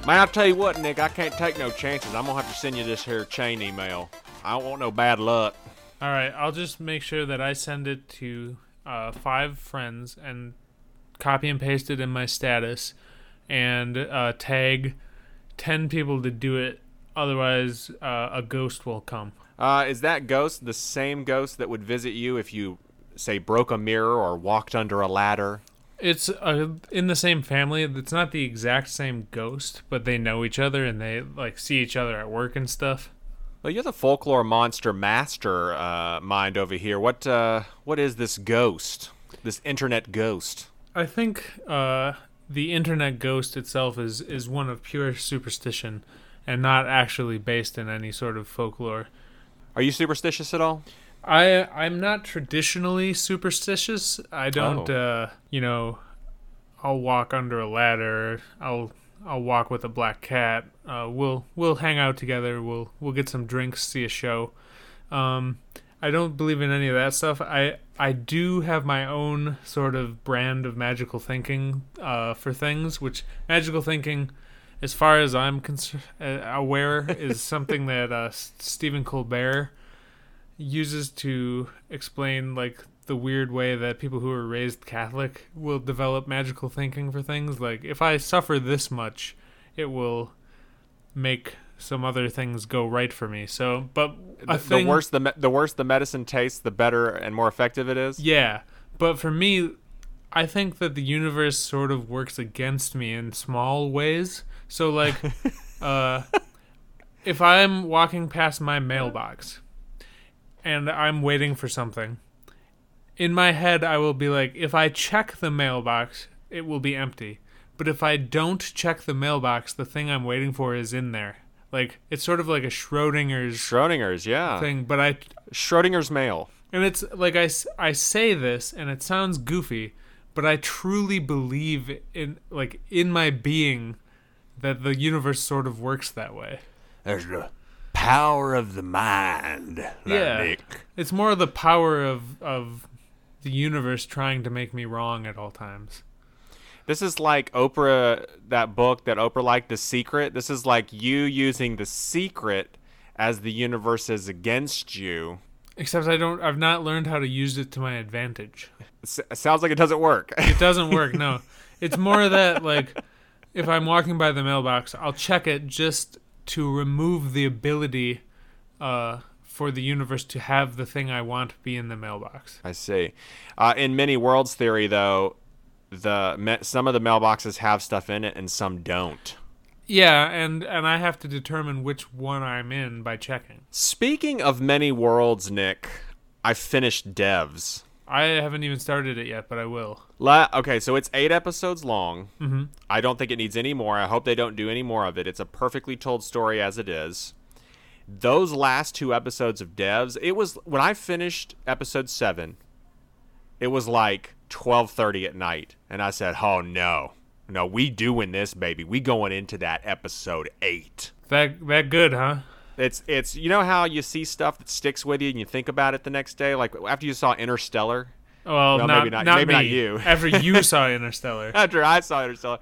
Man, I'll tell you what, Nick, I can't take no chances. I'm going to have to send you this here chain email. I don't want no bad luck. All right, I'll just make sure that I send it to 5 friends and copy and paste it in my status and tag 10 people to do it. Otherwise, a ghost will come. Is that ghost the same ghost that would visit you if you, say, broke a mirror or walked under a ladder? It's in the same family. It's not the exact same ghost, but they know each other and they like see each other at work and stuff. Well, you're the folklore monster master mind over here. What is this ghost? This internet ghost? I think the internet ghost itself is one of pure superstition and not actually based in any sort of folklore. Are you superstitious at all? I'm not traditionally superstitious. I don't, I'll walk under a ladder. I'll walk with a black cat. We'll hang out together. We'll get some drinks, see a show. I don't believe in any of that stuff. I do have my own sort of brand of magical thinking for things, which magical thinking, as far as I'm aware, is something that Stephen Colbert uses to explain like the weird way that people who are raised Catholic will develop magical thinking for things. Like, if I suffer this much, it will make some other things go right for me. So, but the worse the medicine tastes, the better and more effective it is. Yeah, but for me, I think that the universe sort of works against me in small ways. So, like, if I'm walking past my mailbox and I'm waiting for something, in my head I will be like, if I check the mailbox, it will be empty. But if I don't check the mailbox, the thing I'm waiting for is in there. Like, it's sort of like a Schrodinger's yeah, thing. But Schrodinger's mail. And it's like I say this, and it sounds goofy, but I truly believe in my being that the universe sort of works that way. There's the power of the mind. Yeah, Nick. It's more the power of the universe trying to make me wrong at all times. This is like Oprah, that book that Oprah liked, The Secret. This is like you using The Secret as the universe is against you. Except I've not learned how to use it to my advantage. It sounds like it doesn't work. It doesn't work, no. It's more that, like, if I'm walking by the mailbox, I'll check it just to remove the ability for the universe to have the thing I want be in the mailbox. I see. In many worlds theory, though, some of the mailboxes have stuff in it and some don't. Yeah, and I have to determine which one I'm in by checking. Speaking of many worlds, Nick, I finished Devs. I haven't even started it yet, but I will. Okay, so it's 8 episodes long. Mm-hmm. I don't think it needs any more. I hope they don't do any more of it. It's a perfectly told story as it is. Those last 2 episodes of Devs, it was when I finished episode 7, it was like 12:30 at night, and I said, "Oh no, we doing this, baby. We going into that episode 8." That good, huh? It's you know how you see stuff that sticks with you and you think about it the next day, like after you saw Interstellar. Well, maybe not you. After you saw Interstellar. After I saw Interstellar,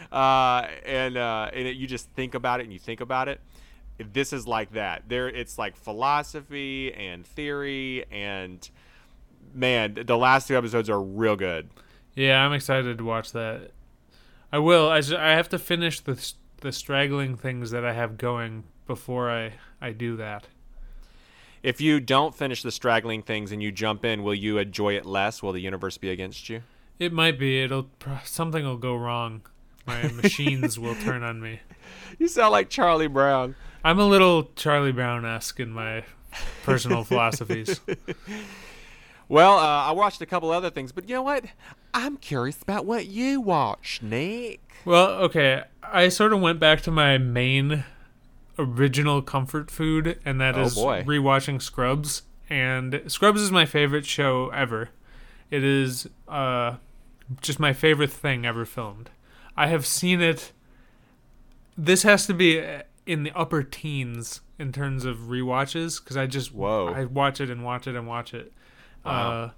you just think about it and you think about it. This is like that. It's like philosophy and theory, and man, the last 2 episodes are real good. Yeah, I'm excited to watch that. I will. I have to finish the straggling things that I have going before I do that. If you don't finish the straggling things and you jump in, will you enjoy it less? Will the universe be against you? It might be. Something will go wrong. My machines will turn on me. You sound like Charlie Brown. I'm a little Charlie Brown-esque in my personal philosophies. Well, I watched a couple other things, but you know what? I'm curious about what you watched, Nick. Well, okay. I sort of went back to my main original comfort food, and that is rewatching Scrubs. And Scrubs is my favorite show ever. It is just my favorite thing ever filmed. I have seen it. This has to be in the upper teens in terms of rewatches, because I watch it and watch it and watch it. Wow.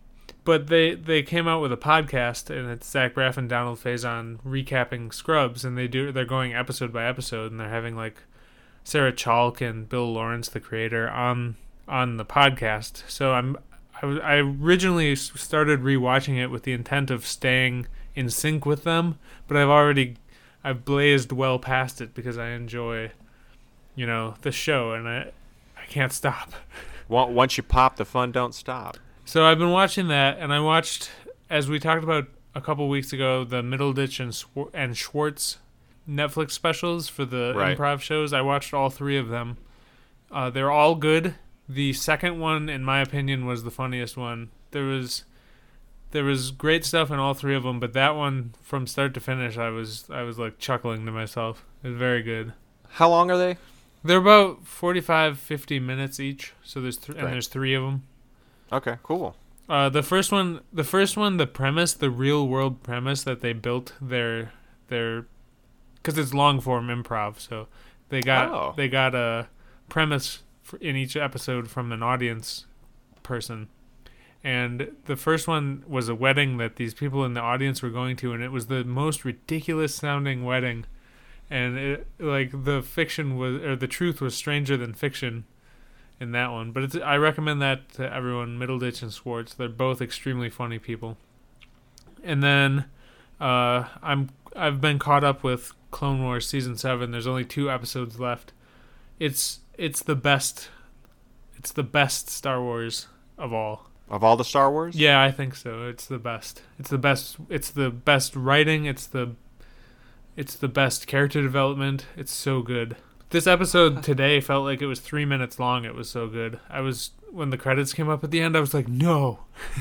But they came out with a podcast, and it's Zach Braff and Donald Faison recapping Scrubs, and they're going episode by episode, and they're having like Sarah Chalk and Bill Lawrence, the creator, on the podcast. So I originally started rewatching it with the intent of staying in sync with them, but I've blazed well past it because I enjoy, the show, and I can't stop. Once you pop, the fun don't stop. So I've been watching that, and I watched, as we talked about a couple weeks ago, the Middleditch and Schwartz Netflix specials for the improv shows. I watched all 3 of them. They're all good. The second one, in my opinion, was the funniest one. There was great stuff in all 3 of them, but that one, from start to finish, I was like chuckling to myself. It was very good. How long are they? They're about 45, 50 minutes each. So there's there's 3 of them. Okay, cool. The first one, the premise, the real world premise that they built their because it's long form improv, so they got a premise in each episode from an audience person, and the first one was a wedding that these people in the audience were going to, and it was the most ridiculous sounding wedding, and the truth was stranger than fiction in that one. But I recommend that to everyone. Middleditch and Schwartz, they're both extremely funny people. And then I've been caught up with Clone Wars season 7. There's only 2 episodes left. It's the best. It's the best Star Wars of all. Of all the Star Wars? Yeah, I think so. It's the best. It's the best. It's the best writing. It's the best character development. It's so good. This episode today felt like it was 3 minutes long. It was so good. When the credits came up at the end, I was like, no.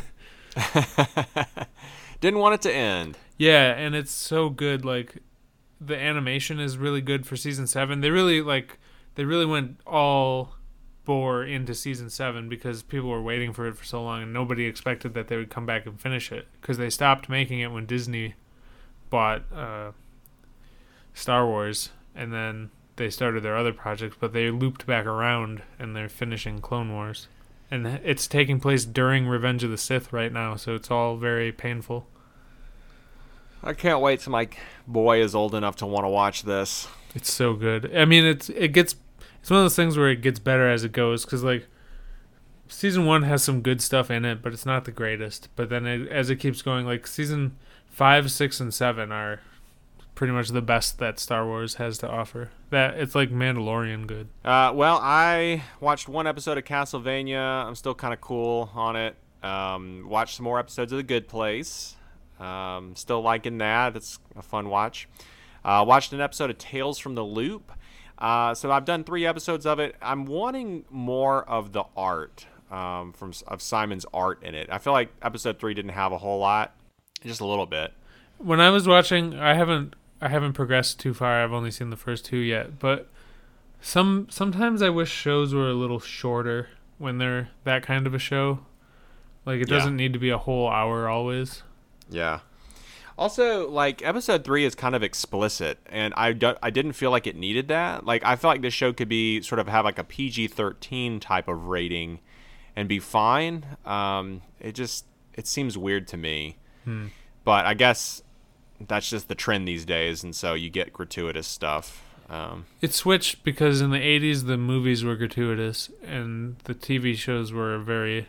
Didn't want it to end. Yeah, and it's so good. Like, the animation is really good for season 7. They really went all bore into season 7 because people were waiting for it for so long, and nobody expected that they would come back and finish it because they stopped making it when Disney bought Star Wars, and then they started their other projects, but they looped back around and they're finishing Clone Wars. And it's taking place during Revenge of the Sith right now, so it's all very painful. I can't wait till my boy is old enough to want to watch this. It's so good. I mean, it's one of those things where it gets better as it goes, because like season 1 has some good stuff in it, but it's not the greatest. But then as it keeps going, like season 5, 6, and 7 are pretty much the best that Star Wars has to offer. That it's like Mandalorian good. Well, I watched 1 episode of Castlevania. I'm still kind of cool on it. Watched some more episodes of The Good Place. Still liking that. It's a fun watch. Watched an episode of Tales from the Loop. So I've done 3 episodes of it. I'm wanting more of the art of Simon's art in it. I feel like episode 3 didn't have a whole lot, just a little bit. When I was watching, I haven't progressed too far. I've only seen the first 2 yet, but sometimes I wish shows were a little shorter when they're that kind of a show. Like it doesn't need to be a whole hour always. Yeah. Also, like episode 3 is kind of explicit, and I didn't feel like it needed that. Like I feel like this show could be sort of have like a PG-13 type of rating, and be fine. It seems weird to me, but I guess that's just the trend these days, and so you get gratuitous stuff. It switched because in the 80s the movies were gratuitous and the TV shows were very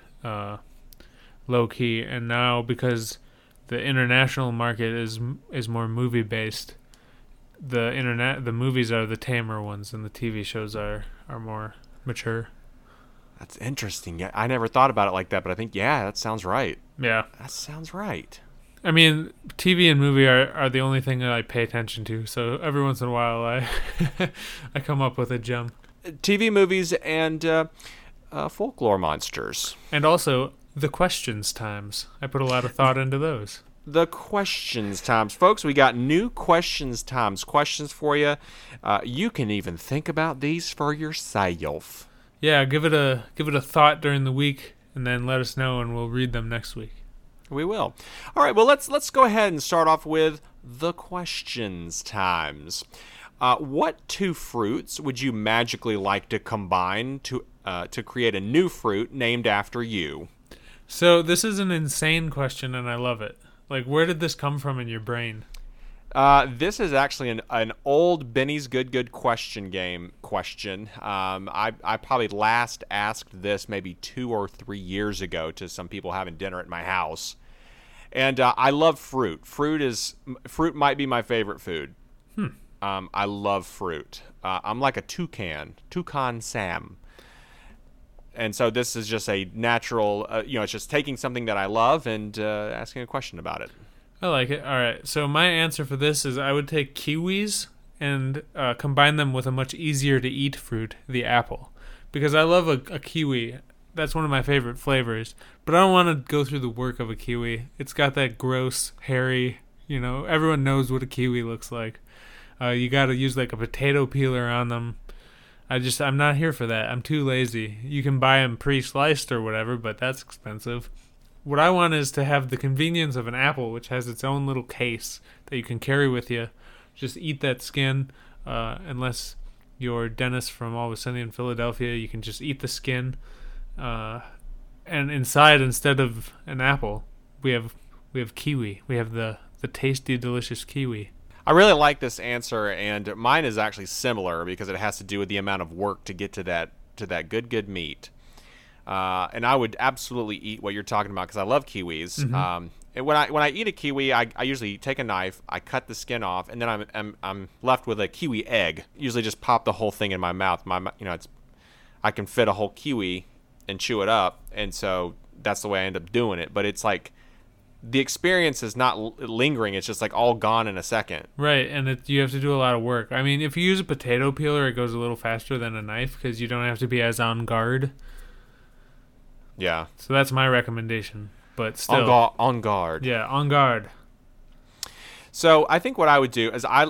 low key, and now because the international market is more movie based, the movies are the tamer ones and the TV shows are more mature. That's interesting. Yeah, I never thought about it like that, but I think that sounds right. Yeah, that sounds right. I mean, TV and movie are the only thing that I pay attention to, so every once in a while I come up with a gem. TV, movies, and folklore monsters. And also the questions times. I put a lot of thought into those. The questions times. Folks, we got new questions times. Questions for you. You can even think about these for yourself. Yeah, give it a thought during the week, and then let us know, and we'll read them next week. We will. All right, well, let's go ahead and start off with the questions times. What 2 fruits would you magically like to combine to create a new fruit named after you? So this is an insane question, and I love it. Like, where did this come from in your brain? This is actually an old Benny's Good Question game question. I probably last asked this maybe 2 or 3 years ago to some people having dinner at my house. And I love fruit. Fruit might be my favorite food. I love fruit. I'm like a toucan Sam. And so this is just a natural, it's just taking something that I love and asking a question about it. I like it. All right. So my answer for this is I would take kiwis and combine them with a much easier to eat fruit, the apple, because I love a kiwi. That's one of my favorite flavors. But I don't want to go through the work of a kiwi. It's got that gross, hairy. Everyone knows what a kiwi looks like. You got to use like a potato peeler on them. I'm not here for that. I'm too lazy. You can buy them pre-sliced or whatever, but that's expensive. What I want is to have the convenience of an apple, which has its own little case that you can carry with you. Just eat that skin, unless you're Dennis from Always Sunny in Philadelphia. You can just eat the skin, and inside, instead of an apple, we have kiwi. We have the tasty, delicious kiwi. I really like this answer, and mine is actually similar because it has to do with the amount of work to get to that good meat. And I would absolutely eat what you're talking about because I love kiwis. Mm-hmm. And when I eat a kiwi, I usually take a knife, I cut the skin off, and then I'm left with a kiwi egg. Usually just pop the whole thing in my mouth. I can fit a whole kiwi and chew it up, and so that's the way I end up doing it. But it's like the experience is not lingering; it's just like all gone in a second. Right, and you have to do a lot of work. I mean, if you use a potato peeler, it goes a little faster than a knife because you don't have to be as on guard. Yeah. So that's my recommendation. But still, on guard. Yeah, on guard. So I think what I would do is I'm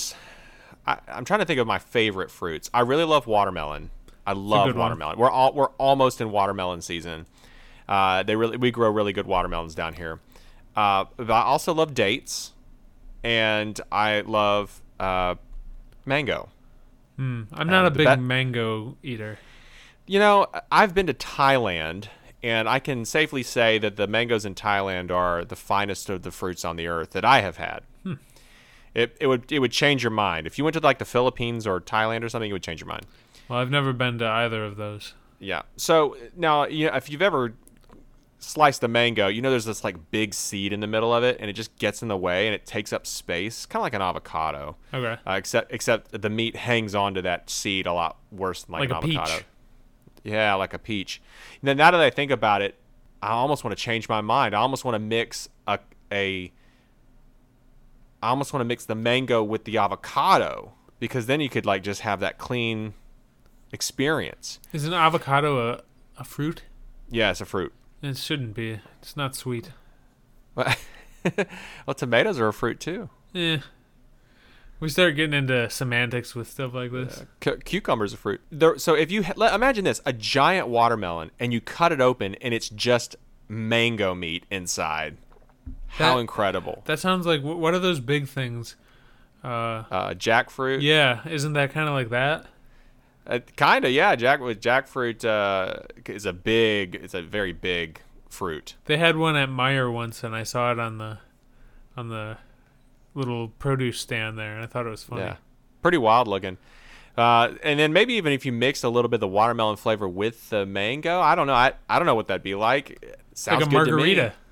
trying to think of my favorite fruits. I really love watermelon. I love watermelon. We're almost in watermelon season. We grow really good watermelons down here. But I also love dates, and I love mango. I'm not a big mango eater. I've been to Thailand, and I can safely say that the mangoes in Thailand are the finest of the fruits on the earth that I have had. It would change your mind. If you went to like the Philippines or Thailand or something, it would change your mind. Well, I've never been to either of those. Yeah. So now, if you've ever sliced a mango, there's this like big seed in the middle of it, and it just gets in the way, and it takes up space, kind of like an avocado. Okay. Except the meat hangs onto that seed a lot worse than like an avocado. Peach. Yeah, like a peach. And then now that I think about it, I almost want to change my mind. I almost want to mix I almost want to mix the mango with the avocado, because then you could like just have that clean experience. Is an avocado a fruit? Yeah, it's a fruit. It shouldn't be. It's not sweet. Well, tomatoes are a fruit too. Yeah. We start getting into semantics with stuff like this. Cucumber's a fruit. So if you imagine this, a giant watermelon, and you cut it open, and it's just mango meat inside. How incredible! That sounds like, what are those big things? Jackfruit. Yeah, isn't that kind of like that? Kind of, yeah. Jackfruit is a very big fruit. They had one at Meijer once, and I saw it on the little produce stand there, and I thought it was funny. Yeah, pretty wild looking. And then maybe even if you mixed a little bit of the watermelon flavor with the mango, I don't know. I don't know what that'd be like. It sounds like a good margarita. To me.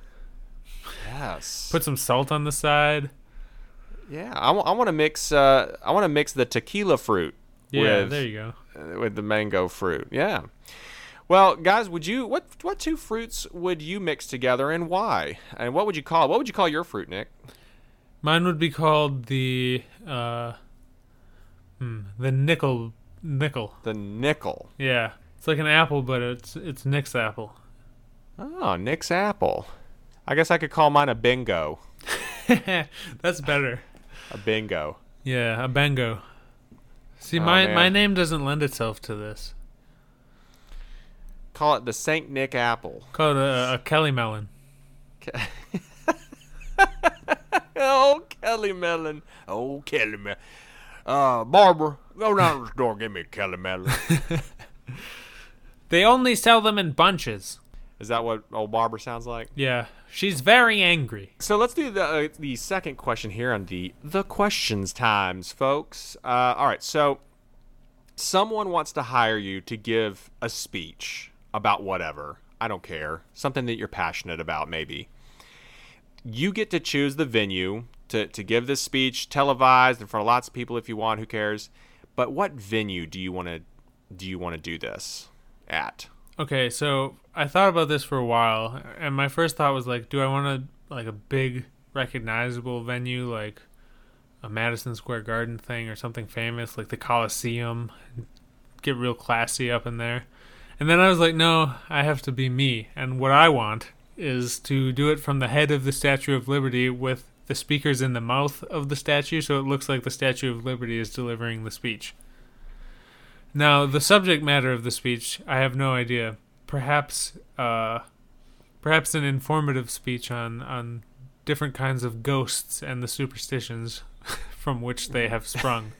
Yes. Put some salt on the side. Yeah, I want to mix. I want to mix the tequila fruit. Yeah, there you go. With the mango fruit. Yeah. Well, guys, what two fruits would you mix together, and why? And what would you call your fruit, Nick? Mine would be called the nickel. The nickel. Yeah, it's like an apple, but it's Nick's apple. Oh, Nick's apple. I guess I could call mine a bingo. That's better. A bingo. Yeah, a bango. See, my name doesn't lend itself to this. Call it the Saint Nick apple. Call it a Kelly melon. Oh, Kelly melon. Oh, Kelly melon. Barbara, go down to the store and give me a Kelly melon. They only sell them in bunches. Is that what old Barbara sounds like? Yeah, she's very angry. So let's do the second question here on the questions times, folks. All right, so someone wants to hire you to give a speech about whatever. I don't care. Something that you're passionate about, maybe. You get to choose the venue to give this speech, televised in front of lots of people if you want. Who cares? But what venue do you want to do this at? Okay, so I thought about this for a while, and my first thought was like, do I want a big recognizable venue like a Madison Square Garden thing or something famous like the Coliseum, get real classy up in there? And then I was like, no, I have to be me, and what I want is to do it from the head of the Statue of Liberty with the speakers in the mouth of the statue, so it looks like the Statue of Liberty is delivering the speech. Now, the subject matter of the speech, I have no idea. Perhaps an informative speech on different kinds of ghosts and the superstitions from which they have sprung.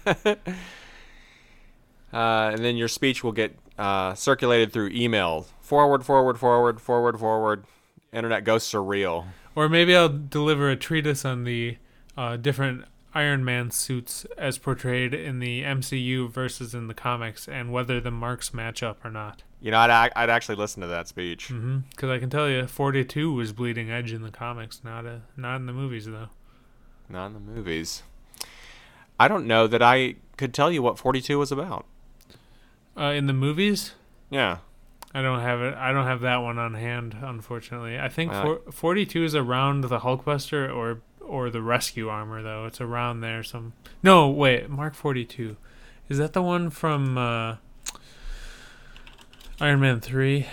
And then your speech will get circulated through email. Forward. Internet ghosts are real. Or maybe I'll deliver a treatise on the different Iron Man suits as portrayed in the MCU versus in the comics, and whether the marks match up or not. You know, I'd actually listen to that speech. Because I can tell you, 42 was bleeding edge in the comics, not in the movies, though. Not in the movies. I don't know that I could tell you what 42 was about. In the movies? Yeah. I don't have it. I don't have that one on hand, unfortunately. I think 42 is around the Hulkbuster or the rescue armor, though. It's around there. No, wait. Mark 42. Is that the one from Iron Man 3?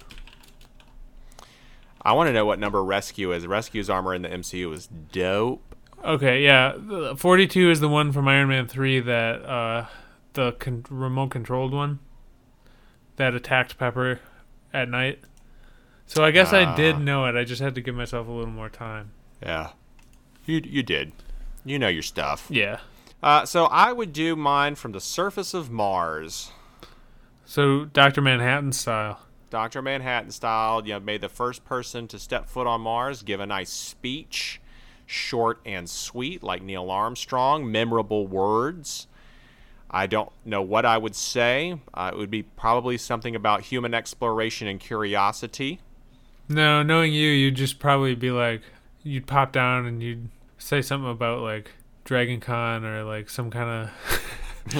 I want to know what number Rescue is. Rescue's armor in the MCU is dope. Okay, yeah. 42 is the one from Iron Man 3 that the remote controlled one that attacked Pepper at night. So I guess I did know it. I just had to give myself a little more time. Yeah. You did. You know your stuff. Yeah. So I would do mine from the surface of Mars. So Dr. Manhattan style. Dr. Manhattan style. You know, made the first person to step foot on Mars give a nice speech, short and sweet, like Neil Armstrong, memorable words. I don't know what I would say. It would be probably something about human exploration and curiosity. No, knowing you'd just probably be like, you'd pop down and you'd say something about like Dragon Con or like some kind of.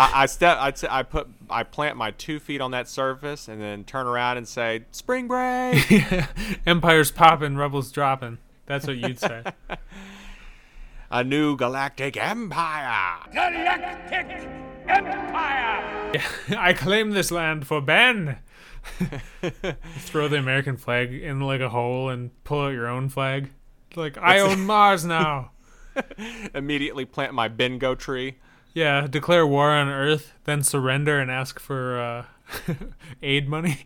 I plant my 2 feet on that surface and then turn around and say, "Spring break." Empire's popping, rebels dropping. That's what you'd say. A new galactic empire. Galactic Empire! I claim this land for Ben. Throw the American flag in like a hole and pull out your own flag. Like, I own Mars now. Immediately plant my bingo tree. Yeah, declare war on Earth, then surrender and ask for aid money.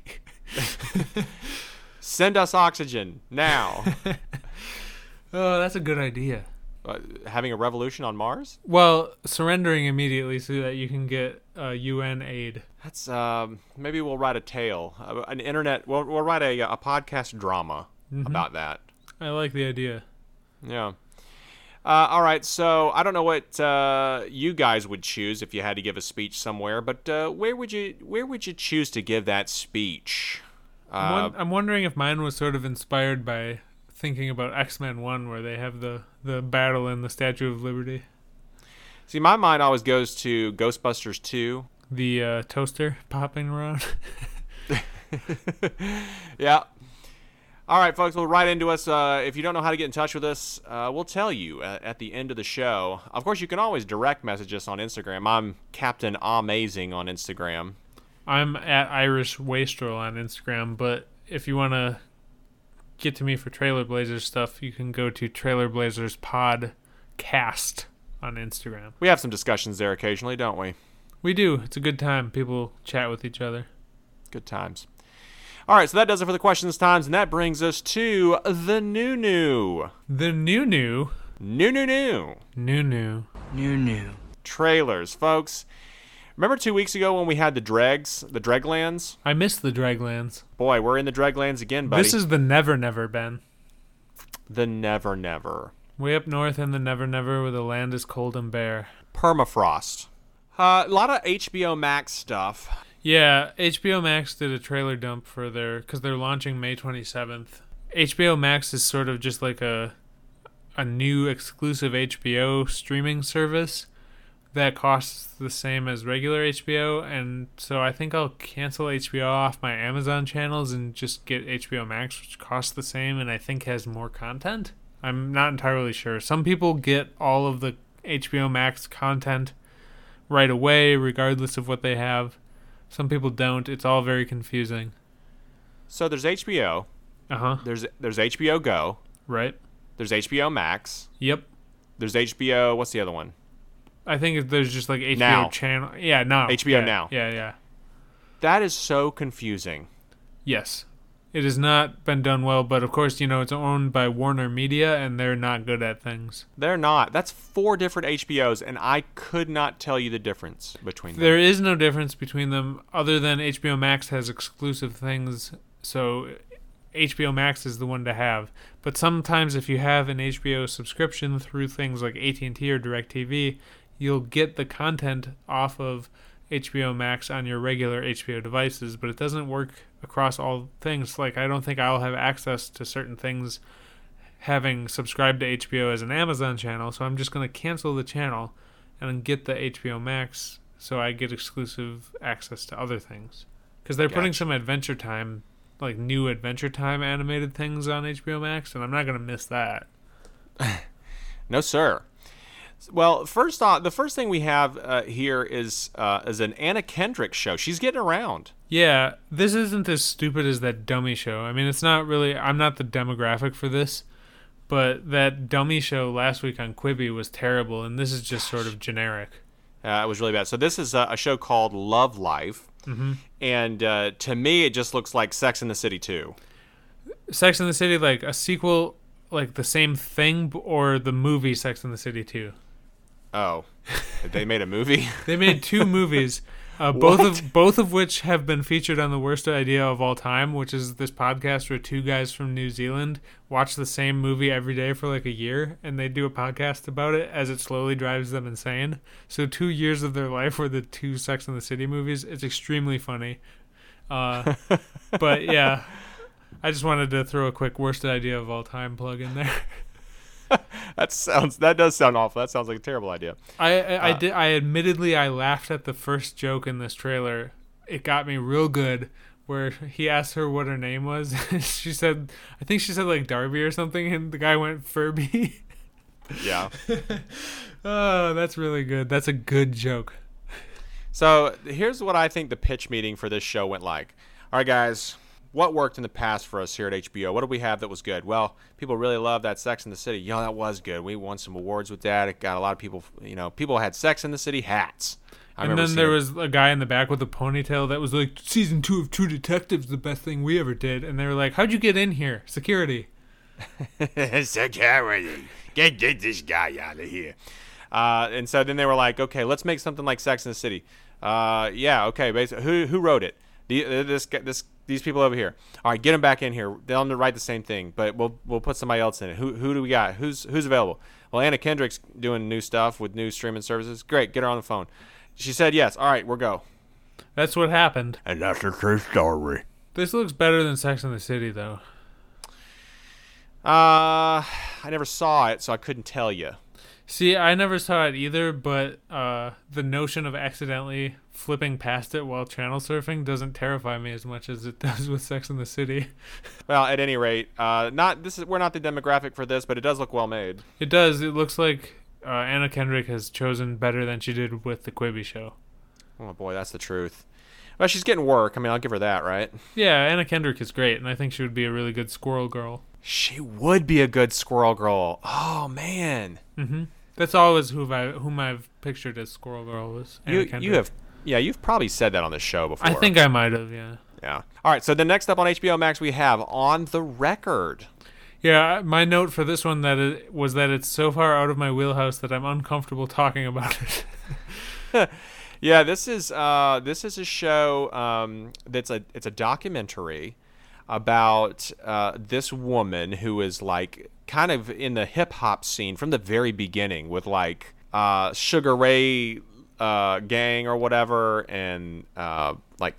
Send us oxygen now. Oh, that's a good idea. Having a revolution on Mars? Well, surrendering immediately so that you can get UN aid. That's maybe we'll write a tale, an internet. We'll write a podcast drama about that. I like the idea. Yeah. All right. So I don't know what you guys would choose if you had to give a speech somewhere, but where would you choose to give that speech? I'm wondering if mine was sort of inspired by thinking about X-Men 1, where they have the battle in the Statue of Liberty. See, my mind always goes to Ghostbusters 2. The toaster popping around. Yeah. All right, folks, we'll write into us. If you don't know how to get in touch with us, we'll tell you at the end of the show. Of course, you can always direct message us on Instagram. I'm Captain Amazing on Instagram. I'm at Irish Wastrel on Instagram, but if you want to get to me for Trailer Blazers stuff, you can go to Trailer Blazers Podcast on Instagram. We have some discussions there occasionally, don't we? We do. It's a good time. People chat with each other. Good times. All right, so that does it for the questions times, and that brings us to the new. The new. New. New. New. Trailers, folks. Remember 2 weeks ago when we had the Dreglands? I missed the Draglands. Boy, we're in the Dreglands again, buddy. This is the Never Never, Ben. The Never Never. Way up north in the Never Never where the land is cold and bare. Permafrost. A lot of HBO Max stuff. Yeah, HBO Max did a trailer dump for because they're launching May 27th. HBO Max is sort of just like a new exclusive HBO streaming service that costs the same as regular HBO, and so I think I'll cancel HBO off my Amazon channels and just get HBO Max, which costs the same and I think has more content. I'm not entirely sure. Some people get all of the HBO Max content right away, regardless of what they have. Some people don't. It's all very confusing. So there's HBO. Uh-huh. There's HBO Go. Right. There's HBO Max. Yep. There's HBO. What's the other one? I think there's just like HBO Now. channel. Yeah, Now. HBO Now. Yeah. That is so confusing. Yes. It has not been done well, but of course, it's owned by Warner Media, and they're not good at things. They're not. That's 4 different HBOs, and I could not tell you the difference between them. There is no difference between them other than HBO Max has exclusive things, so HBO Max is the one to have. But sometimes if you have an HBO subscription through things like AT&T or DirecTV, you'll get the content off of HBO Max on your regular HBO devices, but it doesn't work across all things. Like, I don't think I'll have access to certain things having subscribed to HBO as an Amazon channel, so I'm just going to cancel the channel and get the HBO Max so I get exclusive access to other things. Because they're putting some Adventure Time, like new Adventure Time animated things on HBO Max, and I'm not going to miss that. No, sir. Well, first off, the first thing we have here is an Anna Kendrick show. She's getting around. Yeah, this isn't as stupid as that Dummy show. I mean, it's not really... I'm not the demographic for this, but that Dummy show last week on Quibi was terrible, and this is just sort of generic. It was really bad. So this is a show called Love Life, and to me, it just looks like Sex and the City 2. Sex and the City, like a sequel, like the same thing, or the movie Sex and the City 2? Oh, they made a movie? They made 2 movies, both of which have been featured on The Worst Idea of All Time, which is this podcast where 2 guys from New Zealand watch the same movie every day for like a year, and they do a podcast about it as it slowly drives them insane. So 2 years of their life were the 2 Sex and the City movies. It's extremely funny. But yeah, I just wanted to throw a quick Worst Idea of All Time plug in there. That does sound awful. That sounds like a terrible idea. I admittedly laughed at the first joke in this trailer. It got me real good, where he asked her what her name was. She said, I think she said like Darby or something, and the guy went Furby. Yeah. Oh, that's really good. That's a good joke. So here's what I think the pitch meeting for this show went like. All right, guys. What worked in the past for us here at HBO? What did we have that was good? Well, people really love that Sex in the City. That was good. We won some awards with that. It got a lot of people, people had Sex in the City hats. And then there was a guy in the back with a ponytail that was like, season 2 of True Detective's the best thing we ever did. And they were like, how'd you get in here? Security. Security. Get this guy out of here. And so then they were like, okay, let's make something like Sex in the City. Yeah, okay. Basically, who wrote it? These people over here. All right, get them back in here. They'll write the same thing, but we'll put somebody else in it. Who do we got? Who's available? Well, Anna Kendrick's doing new stuff with new streaming services. Great, get her on the phone. She said yes. All right, we'll go. That's what happened. And that's a true story. This looks better than Sex and the City, though. I never saw it, so I couldn't tell you. See, I never saw it either, but the notion of accidentally flipping past it while channel surfing doesn't terrify me as much as it does with Sex and the City. Well, at any rate, we're not the demographic for this, but it does look well made. It does. It looks like Anna Kendrick has chosen better than she did with the Quibi show. Oh boy, that's the truth. Well, she's getting work. I mean, I'll give her that, right? Yeah, Anna Kendrick is great, and I think she would be a really good Squirrel Girl. She would be a good Squirrel Girl. Oh man. Mm-hmm. That's always whom I've pictured as Squirrel Girl was Anna Kendrick. You've probably said that on the show before. I think I might have, yeah. Yeah. All right, so the next up on HBO Max we have On the Record. Yeah, my note for this one was that it's so far out of my wheelhouse that I'm uncomfortable talking about it. Yeah, this is a show it's a documentary about this woman who is like kind of in the hip hop scene from the very beginning with like Sugar Ray gang or whatever, and like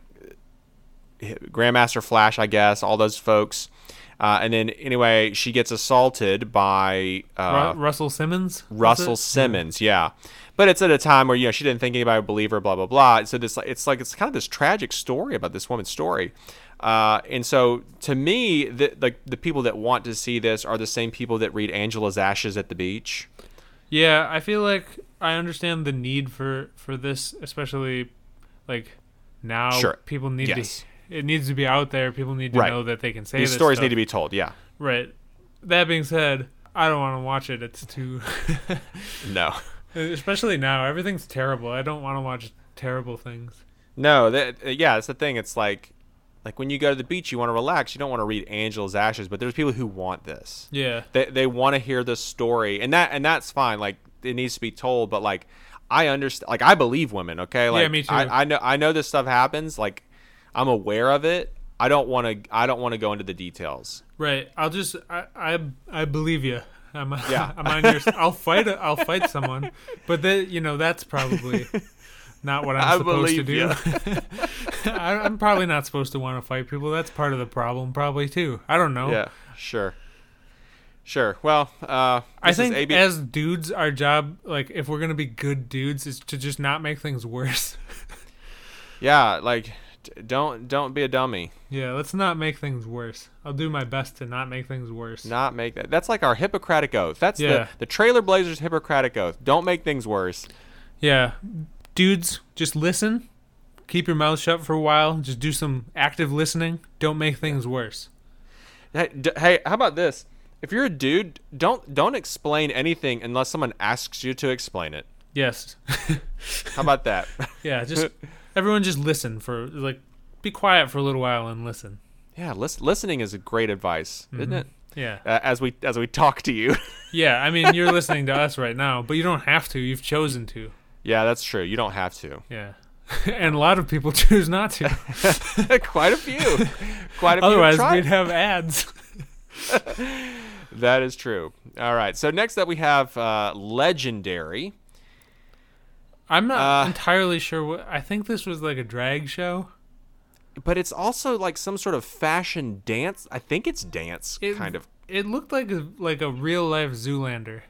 Grandmaster Flash, I guess, all those folks. And then anyway, she gets assaulted by Russell Simmons. Russell Simmons, yeah. But it's at a time where she didn't think anybody would believe her, blah blah blah. So it's kind of this tragic story about this woman's story. And so to me, the people that want to see this are the same people that read Angela's Ashes at the Beach. Yeah, I feel like I understand the need for this, especially like now. Sure. People need Yes. it needs to be out there. People need to Right. know that they can say These this stories stuff. need to be told, yeah. Right. That being said, I don't want to watch it. It's too No. especially now. Everything's terrible. I don't want to watch terrible things. No, that's the thing. It's like when you go to the beach, you want to relax. You don't want to read Angela's Ashes, but there's people who want this. Yeah. They want to hear this story, and that's fine. Like, it needs to be told, but like, I understand. Like, I believe women. Okay. Like, Yeah, me too. I know this stuff happens. Like, I'm aware of it. I don't want to go into the details. Right. I'll just I believe you. Yeah. I'm on your. I'll fight someone, but that's probably not what I'm supposed to believe do. I'm probably not supposed to want to fight people. That's part of the problem, probably too. I don't know. Yeah. Sure. Well, I this think is AB. as dudes, our job, like if we're gonna be good dudes, is to just not make things worse. Yeah. Like, don't be a dummy. Yeah, let's not make things worse. I'll do my best to not make things worse. Not make that. That's like our Hippocratic Oath. That's Yeah. the Trailer Blazers Hippocratic Oath. Don't make things worse. Yeah, dudes, just listen. Keep your mouth shut for a while. Just do some active listening. Don't make things worse. Hey, how about this? If you're a dude, don't explain anything unless someone asks you to explain it. Yes. How about that? Yeah, just everyone just listen for be quiet for a little while and listen. Yeah, listening is a great advice, isn't it? Yeah. As we talk to you. Yeah, I mean, you're listening to us right now, but you don't have to. You've chosen to. Yeah, that's true. You don't have to. Yeah. And a lot of people choose not to. Quite a few. Quite a few. Otherwise, we'd have ads. That is true. All right. So next up we have Legendary. I'm not entirely sure what. I think this was like a drag show. But it's also like some sort of fashion dance. I think it's dance, kind of. It looked like a real life Zoolander.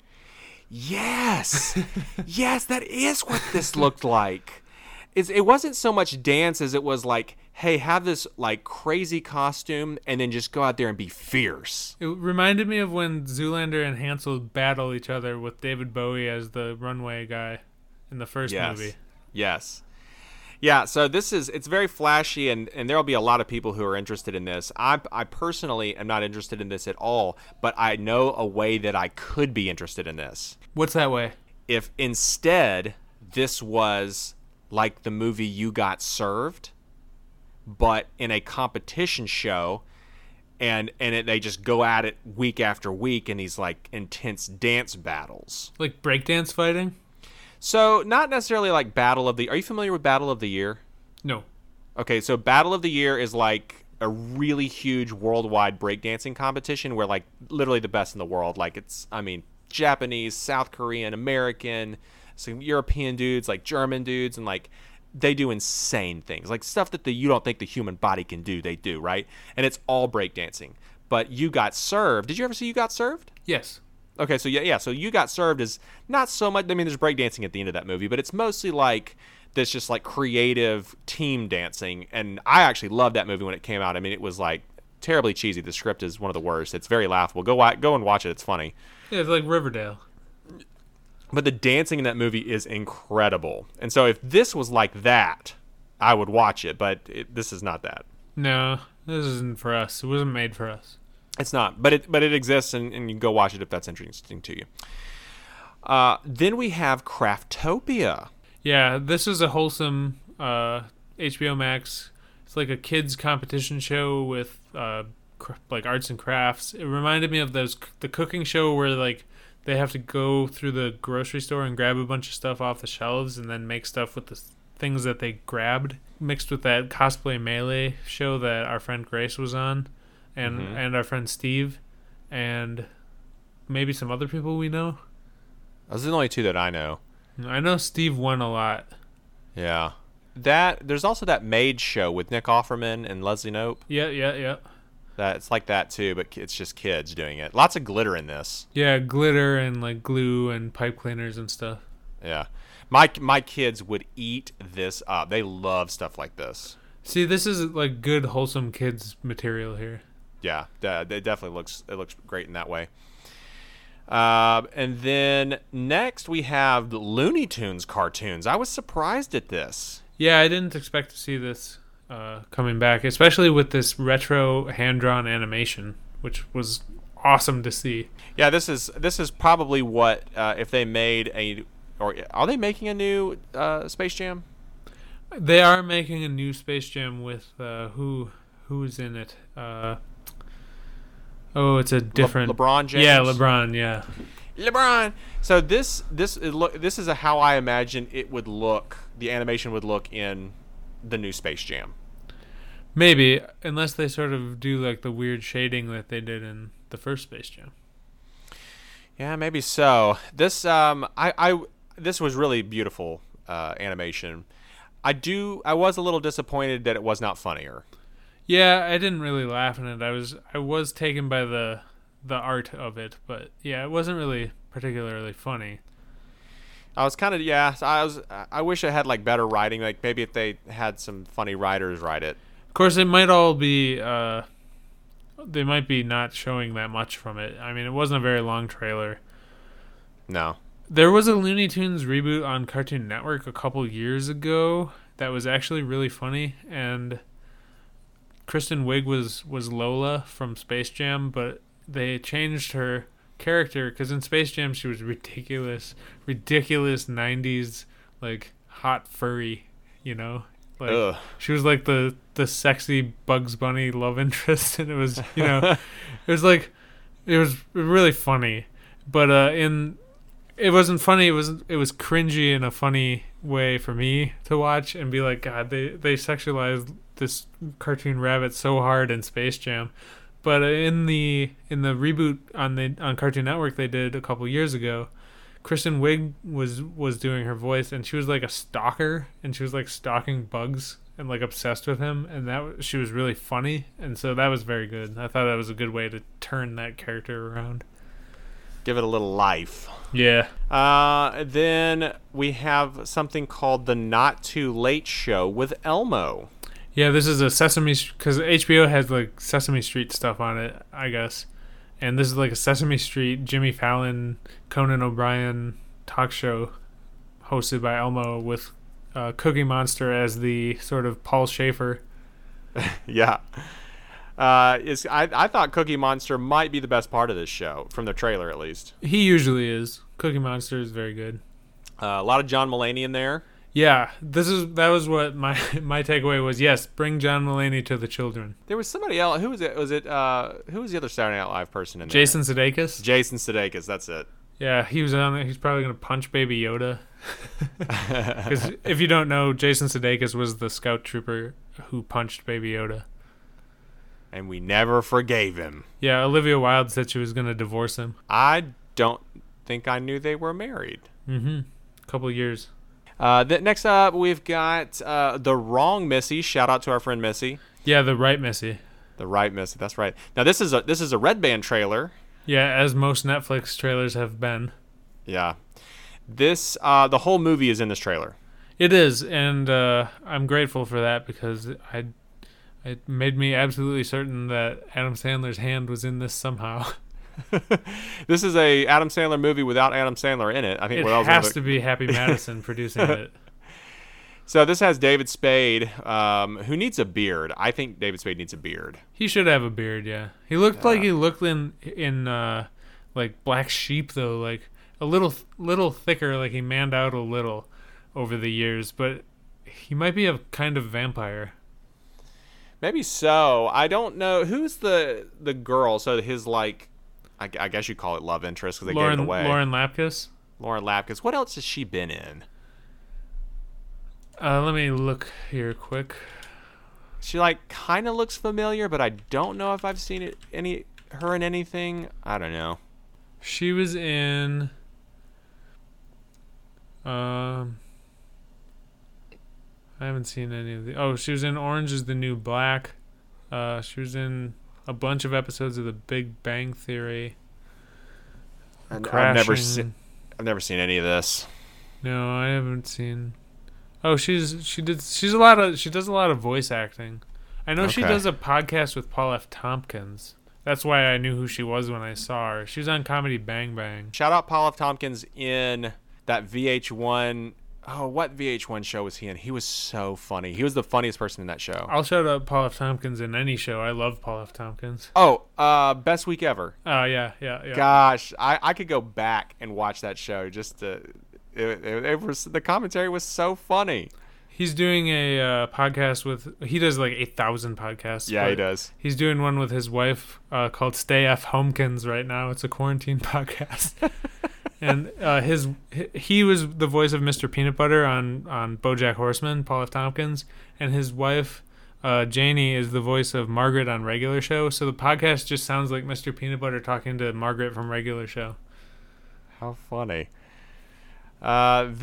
Yes. Yes, that is what this looked like. It wasn't so much dance as it was like, hey, have this like crazy costume and then just go out there and be fierce. It reminded me of when Zoolander and Hansel battle each other with David Bowie as the runway guy in the first movie. Yes. Yeah, so it's very flashy, and there'll be a lot of people who are interested in this. I personally am not interested in this at all, but I know a way that I could be interested in this. What's that way? If instead this was like the movie You Got Served, but in a competition show, and they just go at it week after week in these like intense dance battles. Like breakdance fighting? So not necessarily like Battle of the... Are you familiar with Battle of the Year? No. Okay, so Battle of the Year is like a really huge worldwide breakdancing competition where like literally the best in the world. Like it's, I mean, Japanese, South Korean, American, some European dudes, like German dudes, and like they do insane things. Like stuff that you don't think the human body can do, they do, right? And it's all breakdancing. But You Got Served. Did you ever see You Got Served? Yes. Okay, so yeah, so You Got Served is not so much, I mean, there's breakdancing at the end of that movie, but it's mostly like this just like creative team dancing, and I actually loved that movie when it came out. I mean, it was like terribly cheesy. The script is one of the worst. It's very laughable. Go and watch it. It's funny. Yeah, it's like Riverdale. But the dancing in that movie is incredible. And so if this was like that, I would watch it, but this is not that. No, this isn't for us. It wasn't made for us. It's not, but it exists, and you can go watch it if that's interesting to you. Then we have Craftopia. Yeah, this is a wholesome HBO Max. It's like a kids competition show with like arts and crafts. It reminded me of the cooking show where like they have to go through the grocery store and grab a bunch of stuff off the shelves and then make stuff with the things that they grabbed, mixed with that Cosplay Melee show that our friend Grace was on, and our friend Steve, and maybe some other people we know. Those are the only two that I know. I know Steve won a lot. Yeah. There's also that Maid show with Nick Offerman and Leslie Knope. Yeah. It's like that too, but it's just kids doing it. Lots of glitter in this. Yeah, glitter and like glue and pipe cleaners and stuff. Yeah. My kids would eat this up. They love stuff like this. See, this is like good, wholesome kids material here. Yeah, it definitely looks great in that way. And then next we have the Looney Tunes cartoons. I was surprised at this. Yeah, I didn't expect to see this coming back, especially with this retro hand-drawn animation, which was awesome to see. Yeah, this is probably what if they made or are they making a new Space Jam? They are making a new Space Jam with who's in it? It's a different LeBron James. Yeah, LeBron. Yeah, LeBron. So this is how I imagine it would look. The animation would look in the new Space Jam. Maybe, unless they sort of do like the weird shading that they did in the first Space Jam. Yeah, maybe so. This this was really beautiful animation. I was a little disappointed that it was not funnier. Yeah, I didn't really laugh in it. I was taken by the art of it, but yeah, it wasn't really particularly funny. I was kind of I wish I had like better writing. Like maybe if they had some funny writers write it. Of course, it might all be. They might be not showing that much from it. I mean, it wasn't a very long trailer. No. There was a Looney Tunes reboot on Cartoon Network a couple years ago that was actually really funny, and Kristen Wiig was Lola from Space Jam, but they changed her character because in Space Jam she was ridiculous 90s like hot furry, like Ugh. she was like the sexy Bugs Bunny love interest, and it was it was really funny, but it wasn't funny. It was cringy in a funny way for me to watch and be like, God, they sexualized this cartoon rabbit so hard in Space Jam. But in the reboot on Cartoon Network they did a couple years ago, Kristen Wiig was doing her voice, and she was like a stalker, and she was like stalking Bugs and like obsessed with him, and she was really funny, and so that was very good. I thought that was a good way to turn that character around. Give it a little life. Yeah. Then we have something called The Not Too Late Show with Elmo. Yeah, this is a because HBO has like Sesame Street stuff on it, I guess. And this is like a Sesame Street, Jimmy Fallon, Conan O'Brien talk show hosted by Elmo with Cookie Monster as the sort of Paul Schaefer. Yeah. I thought Cookie Monster might be the best part of this show, from the trailer at least. He usually is. Cookie Monster is very good. A lot of John Mulaney in there. Yeah, that was what my takeaway was. Yes, bring John Mulaney to the children. There was somebody else. Who was it? Who was the other Saturday Night Live person in there? Jason Sudeikis. Jason Sudeikis. That's it. Yeah, he was on it. He's probably gonna punch Baby Yoda. Because if you don't know, Jason Sudeikis was the scout trooper who punched Baby Yoda. And we never forgave him. Yeah, Olivia Wilde said she was gonna divorce him. I don't think I knew they were married. Mm-hmm. Couple years. Next up, we've got The Wrong Missy. Shout out to our friend Missy. Yeah, The Right Missy. The Right Missy. That's right. Now this is a Red Band trailer. Yeah, as most Netflix trailers have been. Yeah. This the whole movie is in this trailer. It is, and I'm grateful for that because it made me absolutely certain that Adam Sandler's hand was in this somehow. This is a Adam Sandler movie without Adam Sandler in it. I think it has to be Happy Madison producing it. So this has David Spade, who needs a beard. I think David Spade needs a beard. He should have a beard, yeah. He looked like he looked in like Black Sheep though, like a little thicker, like he manned out a little over the years, but he might be a kind of vampire. Maybe so. I don't know who's the girl. So his like, I guess you call it love interest because they gave it away. Lauren Lapkus. Lauren Lapkus. What else has she been in? Let me look here quick. She like kind of looks familiar, but I don't know if I've seen her in anything. I don't know. She was in. I haven't seen any of the. Oh, she was in Orange Is the New Black. She was in a bunch of episodes of The Big Bang Theory. I've never seen any of this. No, I haven't seen. Oh, she does a lot of voice acting. I know she does a podcast with Paul F. Tompkins. That's why I knew who she was when I saw her. She was on Comedy Bang Bang. Shout out Paul F. Tompkins in that VH1. Oh, what VH1 show was he in? He was so funny. He was the funniest person in that show. I'll shout out Paul F. Tompkins in any show. I love Paul F. Tompkins. Oh, Best Week Ever. Oh, yeah. Gosh, I could go back and watch that show just to. It was, the commentary was so funny. He's doing a podcast with. He does like 8,000 podcasts. Yeah, he does. He's doing one with his wife called Stay F. Homekins right now. It's a quarantine podcast. And he was the voice of Mr. Peanut Butter on BoJack Horseman, Paul F. Tompkins, and his wife Janie is the voice of Margaret on Regular Show. So the podcast just sounds like Mr. Peanut Butter talking to Margaret from Regular Show. How funny! I'm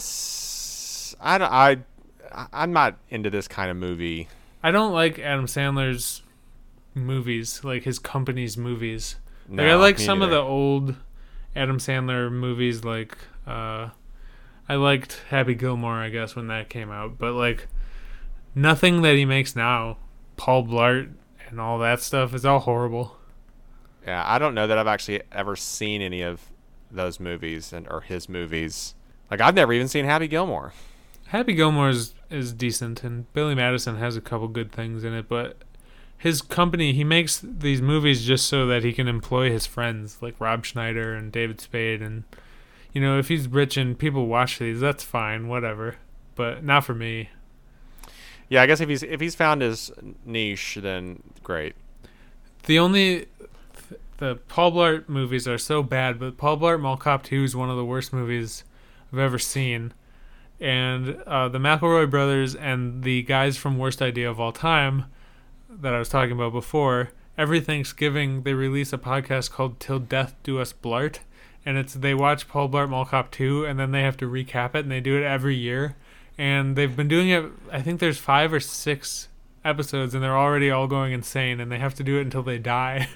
not into this kind of movie. I don't like Adam Sandler's movies, like his company's movies. No, like I like some of the old Adam Sandler movies, like I liked Happy Gilmore, I guess, when that came out, but like nothing that he makes now, Paul Blart and all that stuff, is all horrible. Yeah, I don't know that I've actually ever seen any of those movies or his movies. Like I've never even seen Happy Gilmore. Happy Gilmore is decent, and Billy Madison has a couple good things in it, but his company, he makes these movies just so that he can employ his friends like Rob Schneider and David Spade, and you know, if he's rich and people watch these, that's fine, whatever, but not for me. Yeah, I guess if he's found his niche, then great. The Paul Blart movies are so bad, but Paul Blart Mall Cop 2 is one of the worst movies I've ever seen. And the McElroy brothers and the guys from Worst Idea of All Time that I was talking about before, every Thanksgiving they release a podcast called Till Death Do Us Blart, and they watch Paul Blart Mall Cop 2 and then they have to recap it, and they do it every year. And they've been doing it, I think there's 5 or 6 episodes, and they're already all going insane, and they have to do it until they die.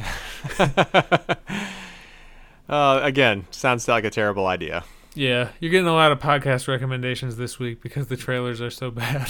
Again, sounds like a terrible idea. Yeah, you're getting a lot of podcast recommendations this week because the trailers are so bad.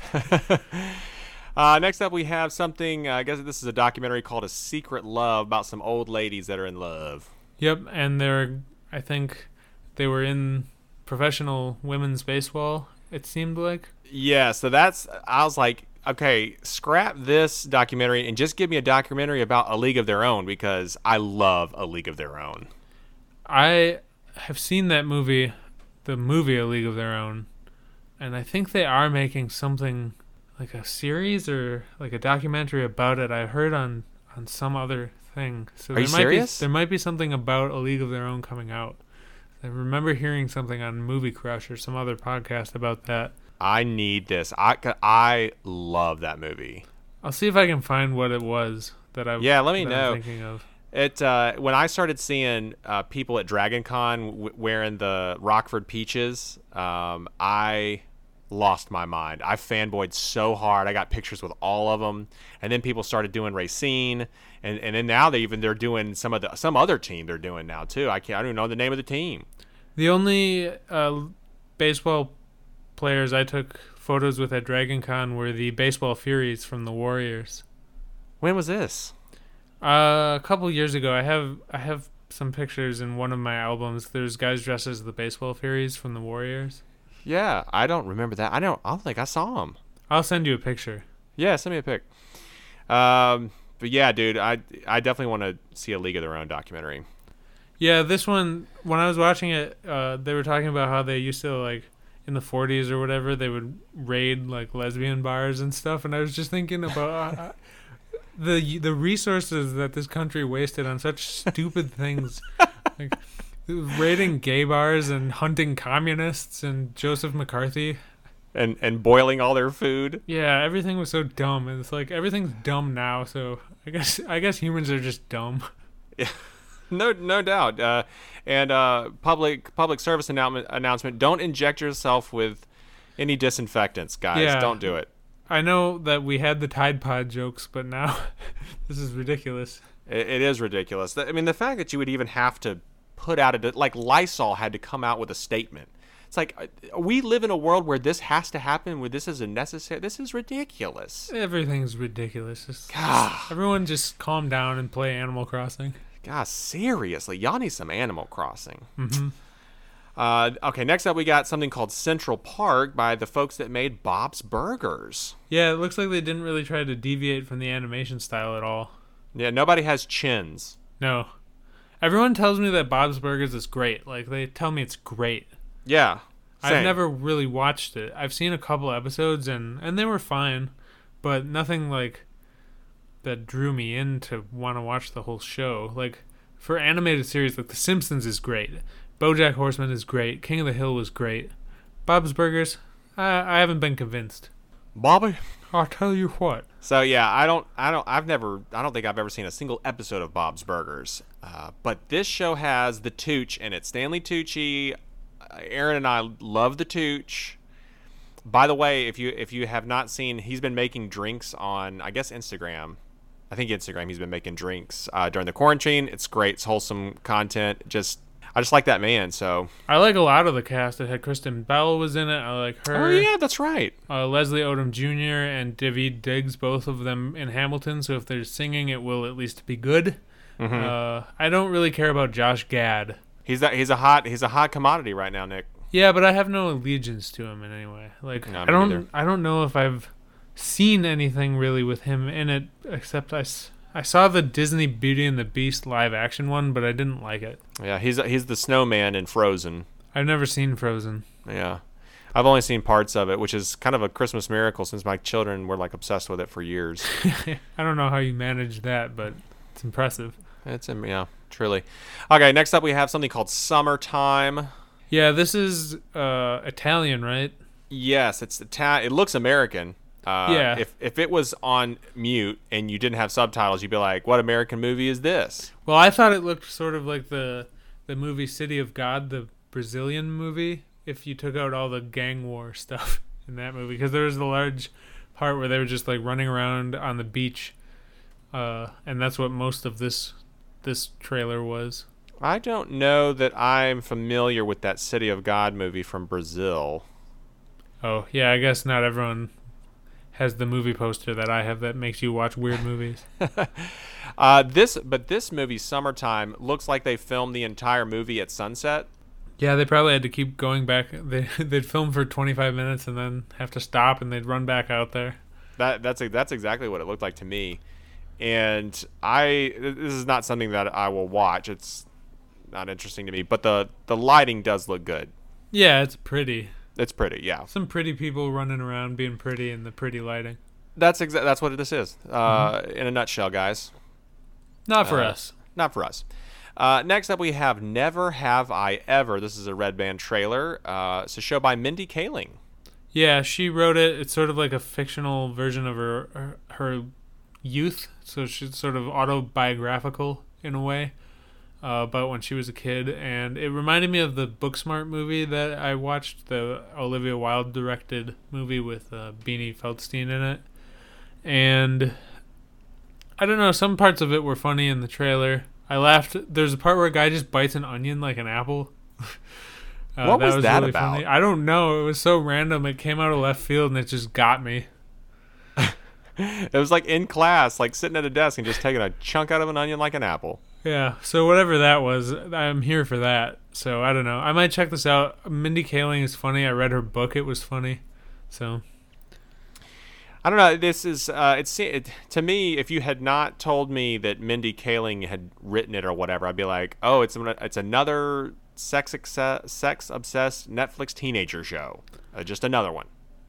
Next up, we have something, I guess this is a documentary called A Secret Love about some old ladies that are in love. Yep, and I think they were in professional women's baseball, it seemed like. Yeah, so I was like, okay, scrap this documentary and just give me a documentary about A League of Their Own, because I love A League of Their Own. I have seen that movie, the movie A League of Their Own, and I think they are making something like a series or like a documentary about it. I heard on some other thing. So are you serious? There might be something about A League of Their Own coming out. I remember hearing something on Movie Crush or some other podcast about that. I need this. I love that movie. I'll see if I can find what it was that I let me know. I'm thinking of. It when I started seeing people at Dragon Con wearing the Rockford Peaches, I lost my mind. I fanboyed so hard. I got pictures with all of them, and then people started doing Racine, and then now they're doing some other team they're doing now too. I don't even know the name of the team. The only baseball players I took photos with at Dragon Con were the Baseball Furies from the Warriors. When was this? A couple years ago. I have some pictures in one of my albums. There's guys dressed as the Baseball Furies from the Warriors. Yeah, I don't remember that. I don't think I saw them. I'll send you a picture. Yeah, send me a pic. But yeah, dude, I definitely want to see A League of Their Own documentary. Yeah, this one, when I was watching it, they were talking about how they used to, like, in the 40s or whatever, they would raid, like, lesbian bars and stuff, and I was just thinking about the resources that this country wasted on such stupid things, like raiding gay bars and hunting communists and Joseph McCarthy. And boiling all their food. Yeah, everything was so dumb. And it's like everything's dumb now, so I guess humans are just dumb. Yeah. No doubt. Public service announcement: don't inject yourself with any disinfectants, guys. Yeah. Don't do it. I know that we had the Tide Pod jokes, but now this is ridiculous. It is ridiculous. I mean, the fact that you would even have to put out like Lysol had to come out with a statement. It's like, we live in a world where this has to happen, where this is a necessary. This is ridiculous. Everything's ridiculous. Everyone just calm down and play Animal Crossing. God, seriously, y'all need some Animal Crossing. Mm-hmm. Okay, next up we got something called Central Park by the folks that made Bob's Burgers. Yeah, it looks like they didn't really try to deviate from the animation style at all. Yeah, nobody has chins. No. Everyone tells me that Bob's Burgers is great. Like, they tell me it's great. Yeah, same. I've never really watched it. I've seen a couple episodes and they were fine, but nothing like that drew me in to want to watch the whole show. Like, for animated series, like The Simpsons is great, BoJack Horseman is great, King of the Hill was great. Bob's Burgers, I haven't been convinced. Bobby, I'll tell you what. So yeah, I don't think I've ever seen a single episode of Bob's Burgers. But this show has the Tooch in it. Stanley Tucci. Aaron and I love the Tooch. By the way, if you have not seen, he's been making drinks on, I guess, Instagram. I think Instagram. He's been making drinks during the quarantine. It's great. It's wholesome content. I just like that man. So I like a lot of the cast. It had Kristen Bell was in it. I like her. Oh yeah, that's right. Leslie Odom Jr. and Daveed Diggs, both of them in Hamilton. So if they're singing, it will at least be good. Mm-hmm. I don't really care about Josh Gad. He's a hot commodity right now, Nick. Yeah, but I have no allegiance to him in any way. Like, No, I don't know if I've seen anything really with him in it, except I saw the Disney Beauty and the Beast live action one, but I didn't like it. Yeah, he's the snowman in Frozen. I've never seen Frozen. Yeah. I've only seen parts of it, which is kind of a Christmas miracle since my children were like obsessed with it for years. I don't know how you manage that, but it's impressive. Yeah, truly. Okay, next up we have something called Summertime. Yeah, this is Italian, right? Yes, it looks American. Yeah. If it was on mute and you didn't have subtitles, you'd be like, "What American movie is this?" Well, I thought it looked sort of like the movie City of God, the Brazilian movie, if you took out all the gang war stuff in that movie, because there was a large part where they were just like running around on the beach, and that's what most of this trailer was. I don't know that I'm familiar with that City of God movie from Brazil. Oh, yeah, I guess not everyone has the movie poster that I have that makes you watch weird movies. This movie, Summertime, looks like they filmed the entire movie at sunset. Yeah, they probably had to keep going back. They'd film for 25 minutes and then have to stop, and they'd run back out there. That's exactly what it looked like to me. And this is not something that I will watch. It's not interesting to me, but the lighting does look good. Yeah, it's pretty. It's pretty, yeah. Some pretty people running around being pretty in the pretty lighting. That's what this is. In a nutshell, guys. Not for us. Not for us. Next up, we have Never Have I Ever. This is a Red Band trailer. It's a show by Mindy Kaling. Yeah, she wrote it. It's sort of like a fictional version of her youth. So she's sort of autobiographical in a way about when she was a kid. And it reminded me of the Booksmart movie that I watched, the Olivia Wilde directed movie with Beanie Feldstein in it. And I don't know, some parts of it were funny in the trailer. I laughed. There's a part where a guy just bites an onion like an apple. What was that really about? Funny. I don't know. It was so random. It came out of left field and it just got me. It was like in class, like sitting at a desk and just taking a chunk out of an onion like an apple. Yeah, so whatever that was, I'm here for that. So I don't know. I might check this out. Mindy Kaling is funny. I read her book. It was funny. So I don't know. This is to me. If you had not told me that Mindy Kaling had written it or whatever, I'd be like, oh, it's another sex obsessed Netflix teenager show. Just another one.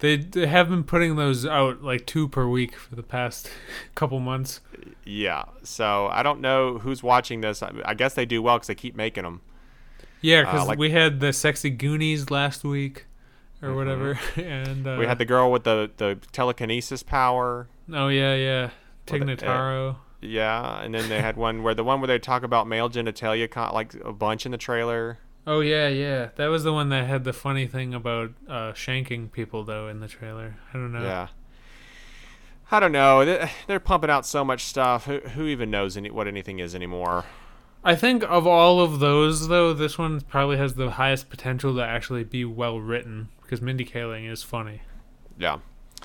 They have been putting those out like 2 per week for the past couple months. Yeah, so I don't know who's watching this. I guess they do well because they keep making them. Yeah, because we had the Sexy Goonies last week or whatever, and We had the girl with the telekinesis power. oh yeah, Tig Notaro. Yeah, and then they had one where they talk about male genitalia like a bunch in the trailer. Oh yeah, that was the one that had the funny thing about shanking people though in the trailer. I don't know. Yeah. I don't know. They're pumping out so much stuff. Who even knows what anything is anymore? I think of all of those though, this one probably has the highest potential to actually be well written because Mindy Kaling is funny. Yeah.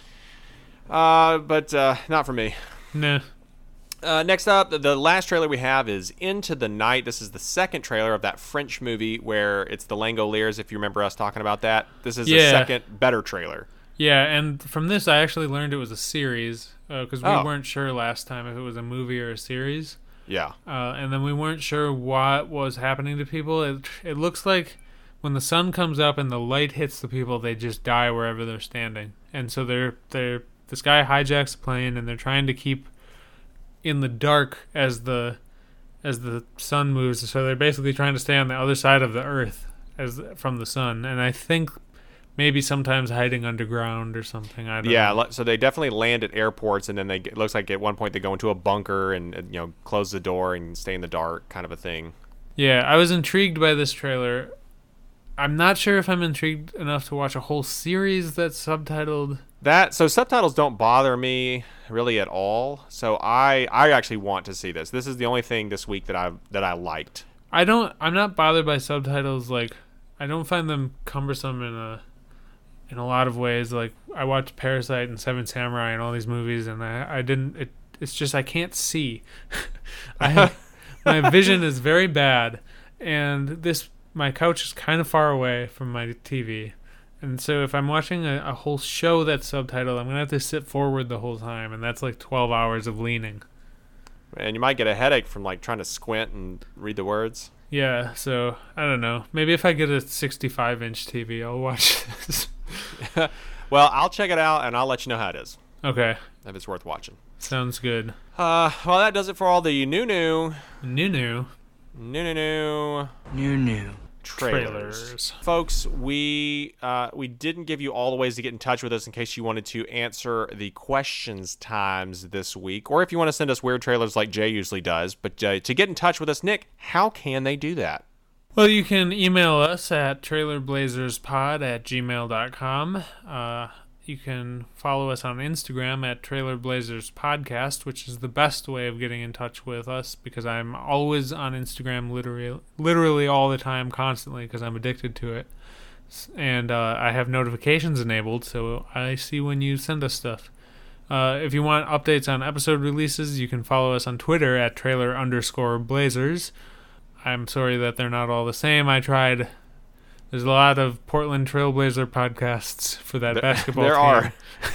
But not for me. Nah. Next up, the last trailer we have is Into the Night. This is the second trailer of that French movie where it's the Langoliers, if you remember us talking about that. This is the second, better trailer. Yeah, and from this I actually learned it was a series because we weren't sure last time if it was a movie or a series. Yeah. And then we weren't sure what was happening to people. It looks like when the sun comes up and the light hits the people, they just die wherever they're standing. And so this guy hijacks a plane and they're trying to keep in the dark as the sun moves, so they're basically trying to stay on the other side of the earth from the sun, and I think maybe sometimes hiding underground or something. I don't know. So they definitely land at airports, and then it looks like at one point they go into a bunker and close the door and stay in the dark, kind of a thing. Yeah, I was intrigued by this trailer. I'm not sure if I'm intrigued enough to watch a whole series that's subtitled. So subtitles don't bother me really at all. So I actually want to see this. This is the only thing this week that I liked. I'm not bothered by subtitles. Like, I don't find them cumbersome in a lot of ways. Like, I watched Parasite and Seven Samurai and all these movies, and it's just I can't see. My vision is very bad, and my couch is kind of far away from my TV. And so if I'm watching a whole show that's subtitled, I'm going to have to sit forward the whole time, and that's like 12 hours of leaning. And you might get a headache from like trying to squint and read the words. Yeah, so I don't know. Maybe if I get a 65-inch TV, I'll watch this. Well, I'll check it out, and I'll let you know how it is. Okay. If it's worth watching. Sounds good. Well, that does it for all the new trailers. Folks, we didn't give you all the ways to get in touch with us in case you wanted to answer the questions times this week, or if you want to send us weird trailers like Jay usually does. But to get in touch with us, Nick, how can they do that? Well, you can email us at trailerblazerspod@gmail.com. You can follow us on Instagram at trailerblazerspodcast, which is the best way of getting in touch with us because I'm always on Instagram literally all the time, constantly, because I'm addicted to it. And I have notifications enabled, so I see when you send us stuff. If you want updates on episode releases, you can follow us on Twitter at trailer_blazers. I'm sorry that they're not all the same. I tried. There's a lot of Portland Trailblazer podcasts for that basketball team. There are.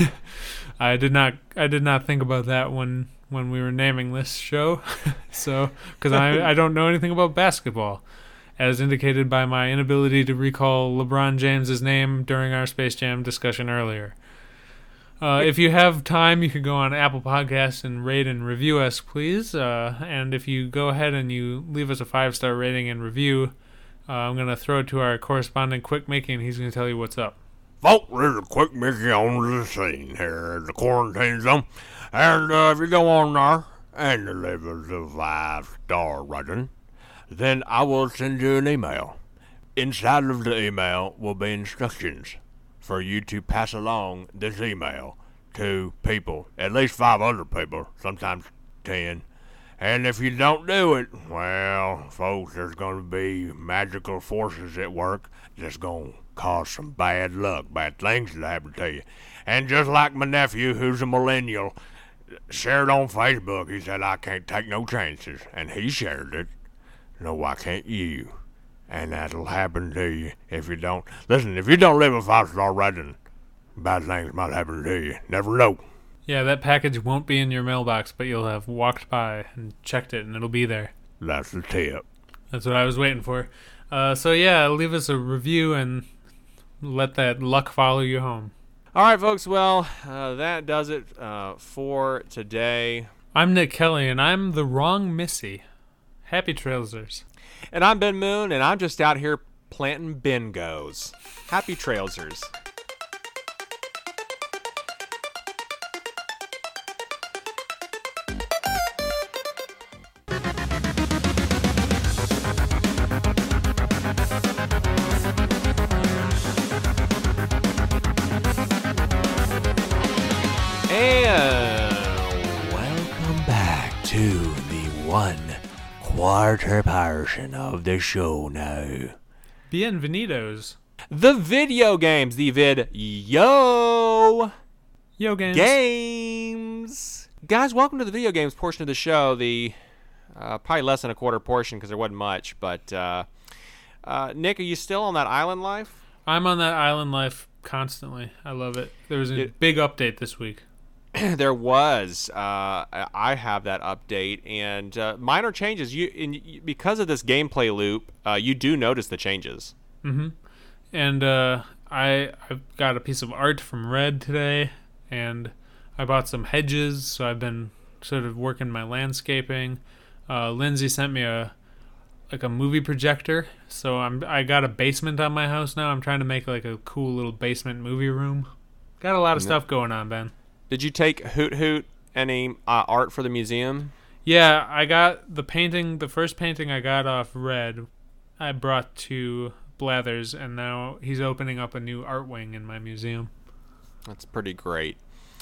I did not think about that when we were naming this show. So, because I don't know anything about basketball, as indicated by my inability to recall LeBron James's name during our Space Jam discussion earlier. If you have time, you could go on Apple Podcasts and rate and review us, please. And if you go ahead and you leave us a 5-star rating and review, I'm going to throw it to our correspondent, Quick Mickey, and he's going to tell you what's up. Folks, there's a Quick Mickey on the scene here at the quarantine zone. And if you go on there and you leave us a 5-star rating, then I will send you an email. Inside of the email will be instructions for you to pass along this email to people, at least 5 other people, sometimes 10. And if you don't do it, well, folks, there's going to be magical forces at work that's going to cause some bad luck, bad things to happen to you. And just like my nephew, who's a millennial, shared on Facebook, he said, I can't take no chances. And he shared it. No, why can't you? And that'll happen to you if you don't. Listen, if you don't leave a 5-star rating, bad things might happen to you. Never know. Yeah, that package won't be in your mailbox, but you'll have walked by and checked it, and it'll be there. That's the tip. That's what I was waiting for. So yeah, leave us a review and let that luck follow you home. All right, folks. Well, that does it for today. I'm Nick Kelly, and I'm the wrong Missy. Happy Trailsers. And I'm Ben Moon, and I'm just out here planting bingos. Happy Trailsers. And welcome back to the 1/4 portion of the show now. Bienvenidos. The video games, the video Yo, games. games. Guys, welcome to the video games portion of the show. The probably less than a quarter portion because there wasn't much. But Nick, are you still on that island life? I'm on that island life constantly. I love it. There was a big update this week. There was. I have that update and minor changes. Because of this gameplay loop, you do notice the changes. Mm-hmm. And I've got a piece of art from Red today, and I bought some hedges, so I've been sort of working my landscaping. Lindsay sent me a movie projector, so I got a basement on my house now. I'm trying to make like a cool little basement movie room. Got a lot of stuff going on, Ben. Did you take Hoot Hoot any art for the museum? Yeah, I got the painting. The first painting I got off Red, I brought to Blathers, and now he's opening up a new art wing in my museum. That's pretty great.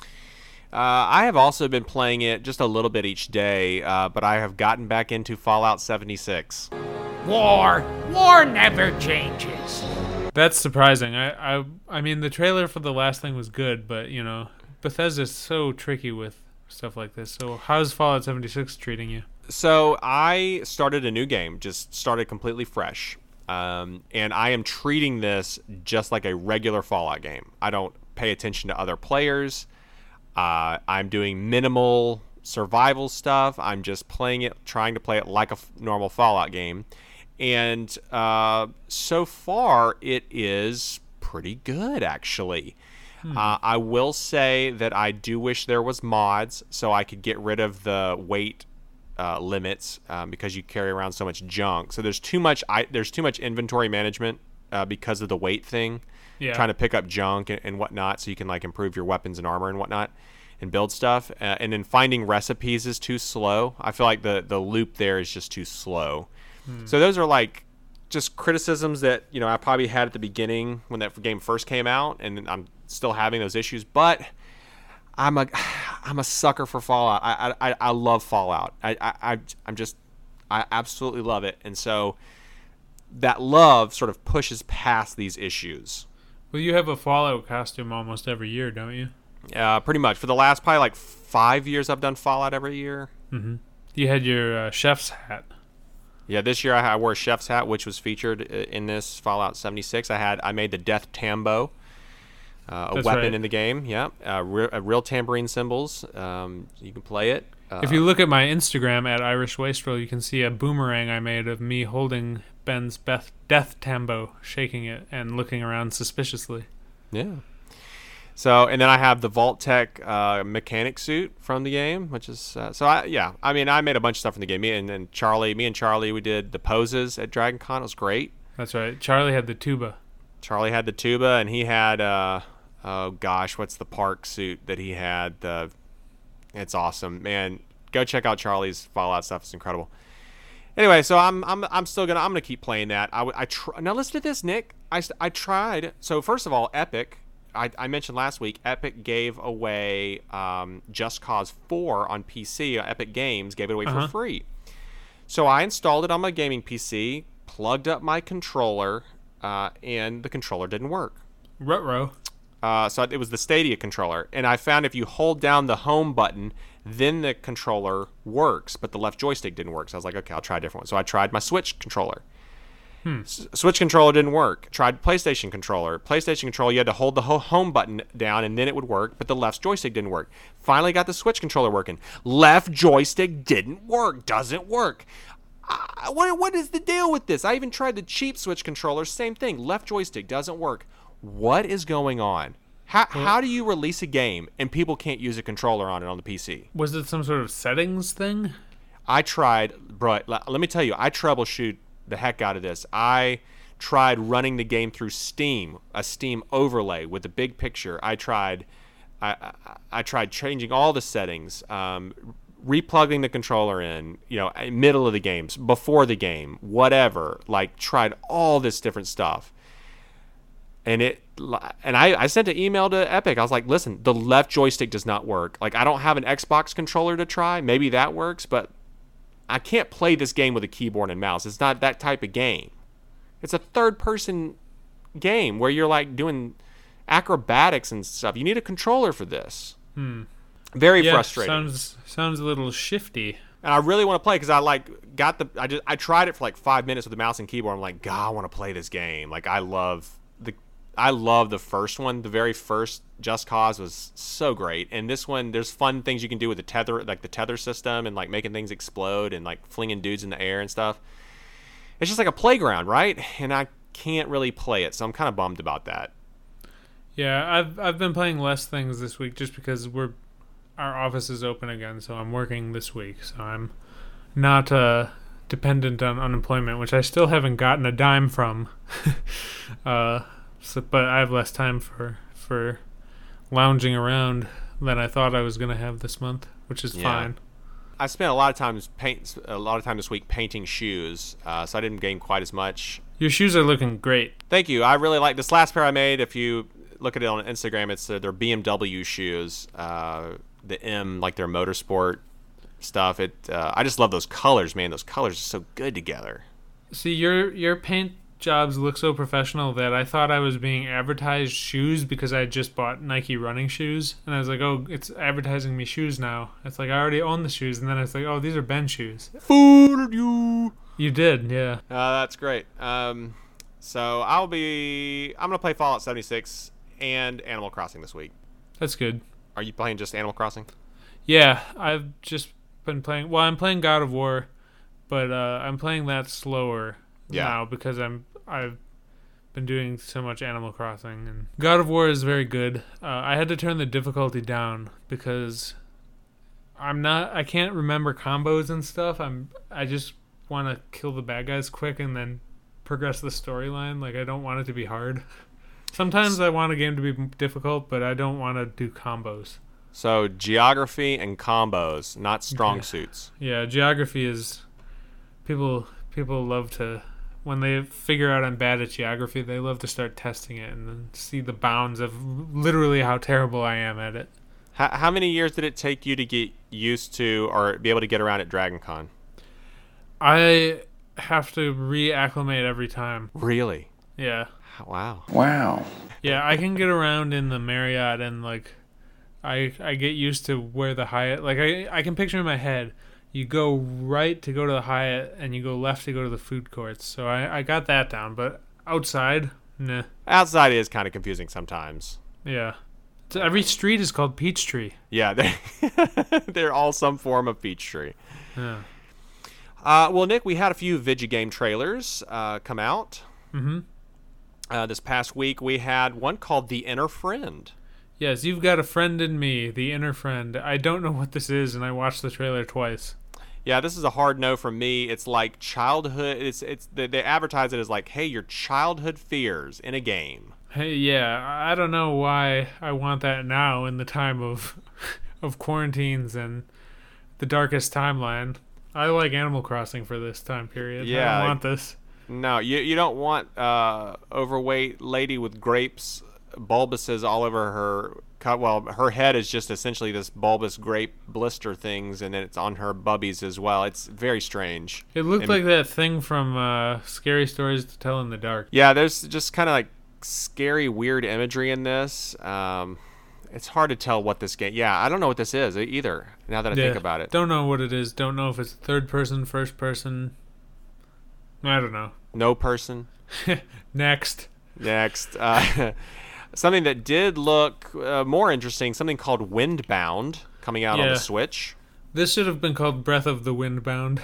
I have also been playing it just a little bit each day, but I have gotten back into Fallout 76. War never changes. That's surprising. I mean, the trailer for the last thing was good, but you know, Bethesda's so tricky with stuff like this. So how's Fallout 76 treating you? So I started a new game, just started completely fresh. And I am treating this just like a regular Fallout game. I don't pay attention to other players. I'm doing minimal survival stuff. I'm just playing it, trying to play it like a normal Fallout game. And so far, it is pretty good, actually. I will say that I do wish there was mods so I could get rid of the weight limits because you carry around so much junk. So there's too much inventory management because of the weight thing. Yeah. Trying to pick up junk and whatnot so you can like improve your weapons and armor and whatnot and build stuff. And then finding recipes is too slow. I feel like the loop there is just too slow. So those are like just criticisms that, you know, I probably had at the beginning when that game first came out, and I'm still having those issues. But I'm a sucker for Fallout. I love Fallout. I absolutely love it. And so that love sort of pushes past these issues. Well, you have a Fallout costume almost every year, don't you? Pretty much. For the last probably like 5 years, I've done Fallout every year. Mm-hmm. You had your chef's hat. Yeah, this year I wore a chef's hat, which was featured in this Fallout 76. I made the Death Tambo, a That's weapon right. in the game. Yeah, real tambourine cymbals. You can play it. If you look at my Instagram at Irish Wastrel, you can see a boomerang I made of me holding Ben's Death Tambo, shaking it and looking around suspiciously. Yeah. So, and then I have the Vault-Tec mechanic suit from the game, which is I mean, I made a bunch of stuff from the game. Me and Charlie, we did the poses at Dragon Con. It was great. That's right. Charlie had the tuba. Charlie had the tuba, and he had oh gosh, what's the park suit that he had? It's awesome, man. Go check out Charlie's Fallout stuff. It's incredible. Anyway, so I'm gonna keep playing that. Now listen to this, Nick. I tried. So first of all, Epic. I mentioned last week, Epic gave away Just Cause 4 on PC. Epic Games gave it away for free. So I installed it on my gaming PC, plugged up my controller, and the controller didn't work. Ruh-roh. So it was the Stadia controller. And I found if you hold down the home button, then the controller works, but the left joystick didn't work. So I was like, okay, I'll try a different one. So I tried my Switch controller. Switch controller didn't work. Tried PlayStation controller. PlayStation controller, you had to hold the home button down and then it would work, but the left joystick didn't work. Finally got the Switch controller working. Left joystick didn't work. Doesn't work. What is the deal with this? I even tried the cheap Switch controller. Same thing. Left joystick doesn't work. What is going on? How do you release a game and people can't use a controller on it on the PC? Was it some sort of settings thing? I tried, bro. Let me tell you, I troubleshoot the heck out of this. I tried running the game through Steam, a Steam overlay with a big picture. I tried changing all the settings, replugging the controller in, middle of the games, before the game, whatever. Like, tried all this different stuff. And I sent an email to Epic. I was like, listen, the left joystick does not work. Like, I don't have an Xbox controller to try. Maybe that works, but I can't play this game with a keyboard and mouse. It's not that type of game. It's a third-person game where you're, like, doing acrobatics and stuff. You need a controller for this. Very frustrating. Sounds a little shifty. And I really want to play because I tried it for like 5 minutes with the mouse and keyboard. I'm like, God, I want to play this game. Like, I love the first one. The very first Just Cause was so great. And this one, there's fun things you can do with the tether system and like making things explode and like flinging dudes in the air and stuff. It's just like a playground, right? And I can't really play it, so I'm kind of bummed about that. Yeah, I've been playing less things this week just because our office is open again, so I'm working this week. So I'm not dependent on unemployment, which I still haven't gotten a dime from. But I have less time for lounging around than I thought I was going to have this month, which is fine. I spent a lot of time this week painting shoes, so I didn't gain quite as much. Your shoes are looking great. Thank you. I really like this last pair I made. If you look at it on Instagram, it's their BMW shoes. The M, like their motorsport stuff. I just love those colors, man. Those colors are so good together. See, your paint jobs look so professional that I thought I was being advertised shoes because I just bought Nike running shoes, and I was like, oh, it's advertising me shoes now. It's like I already own the shoes, and then it's like, oh, these are Ben shoes. Fooled you. You did, yeah. That's great. So I'm gonna play Fallout 76 and Animal Crossing this week. That's good. Are you playing just Animal Crossing? Yeah, I've just been playing. Well, I'm playing God of War, but I'm playing that slower now because I've been doing so much Animal Crossing. And God of War is very good. I had to turn the difficulty down because I can't remember combos and stuff. I just want to kill the bad guys quick and then progress the storyline. Like, I don't want it to be hard. Sometimes I want a game to be difficult, but I don't want to do combos. So geography and combos, not strong suits. Yeah, geography is people love to, when they figure out I'm bad at geography, they love to start testing it and then see the bounds of literally how terrible I am at it. How many years did it take you to get used to or be able to get around at Dragon Con? I have to reacclimate every time. Really? Yeah. Wow. Yeah, I can get around in the Marriott and like I get used to where the Hyatt, like I can picture in my head, you go right to go to the Hyatt and you go left to go to the food courts. So I got that down, but outside, nah. Outside is kind of confusing sometimes. Yeah. So every street is called Peachtree. Yeah, they're all some form of Peachtree. Yeah. Well, Nick, we had a few Vigigame trailers come out. Mm-hmm. This past week, we had one called The Inner Friend. Yes, you've got a friend in me, the inner friend. I don't know what this is, and I watched the trailer twice. Yeah, this is a hard no from me. It's like childhood. They advertise it as like, hey, your childhood fears in a game. Hey, yeah, I don't know why I want that now in the time of quarantines and the darkest timeline. I like Animal Crossing for this time period. Yeah, I don't want this. No, you don't want overweight lady with grapes, bulbuses all over her. Well, her head is just essentially this bulbous grape blister things, and then it's on her bubbies as well. It's very strange. It looked like that thing from Scary Stories to Tell in the Dark. Yeah, there's just kind of like scary, weird imagery in this. It's hard to tell what this game. Yeah, I don't know what this is either. Now that I think about it, don't know what it is. Don't know if it's third person, first person. I don't know. No person. Next. Something that did look more interesting, something called Windbound, coming out on the Switch. This should have been called Breath of the Windbound.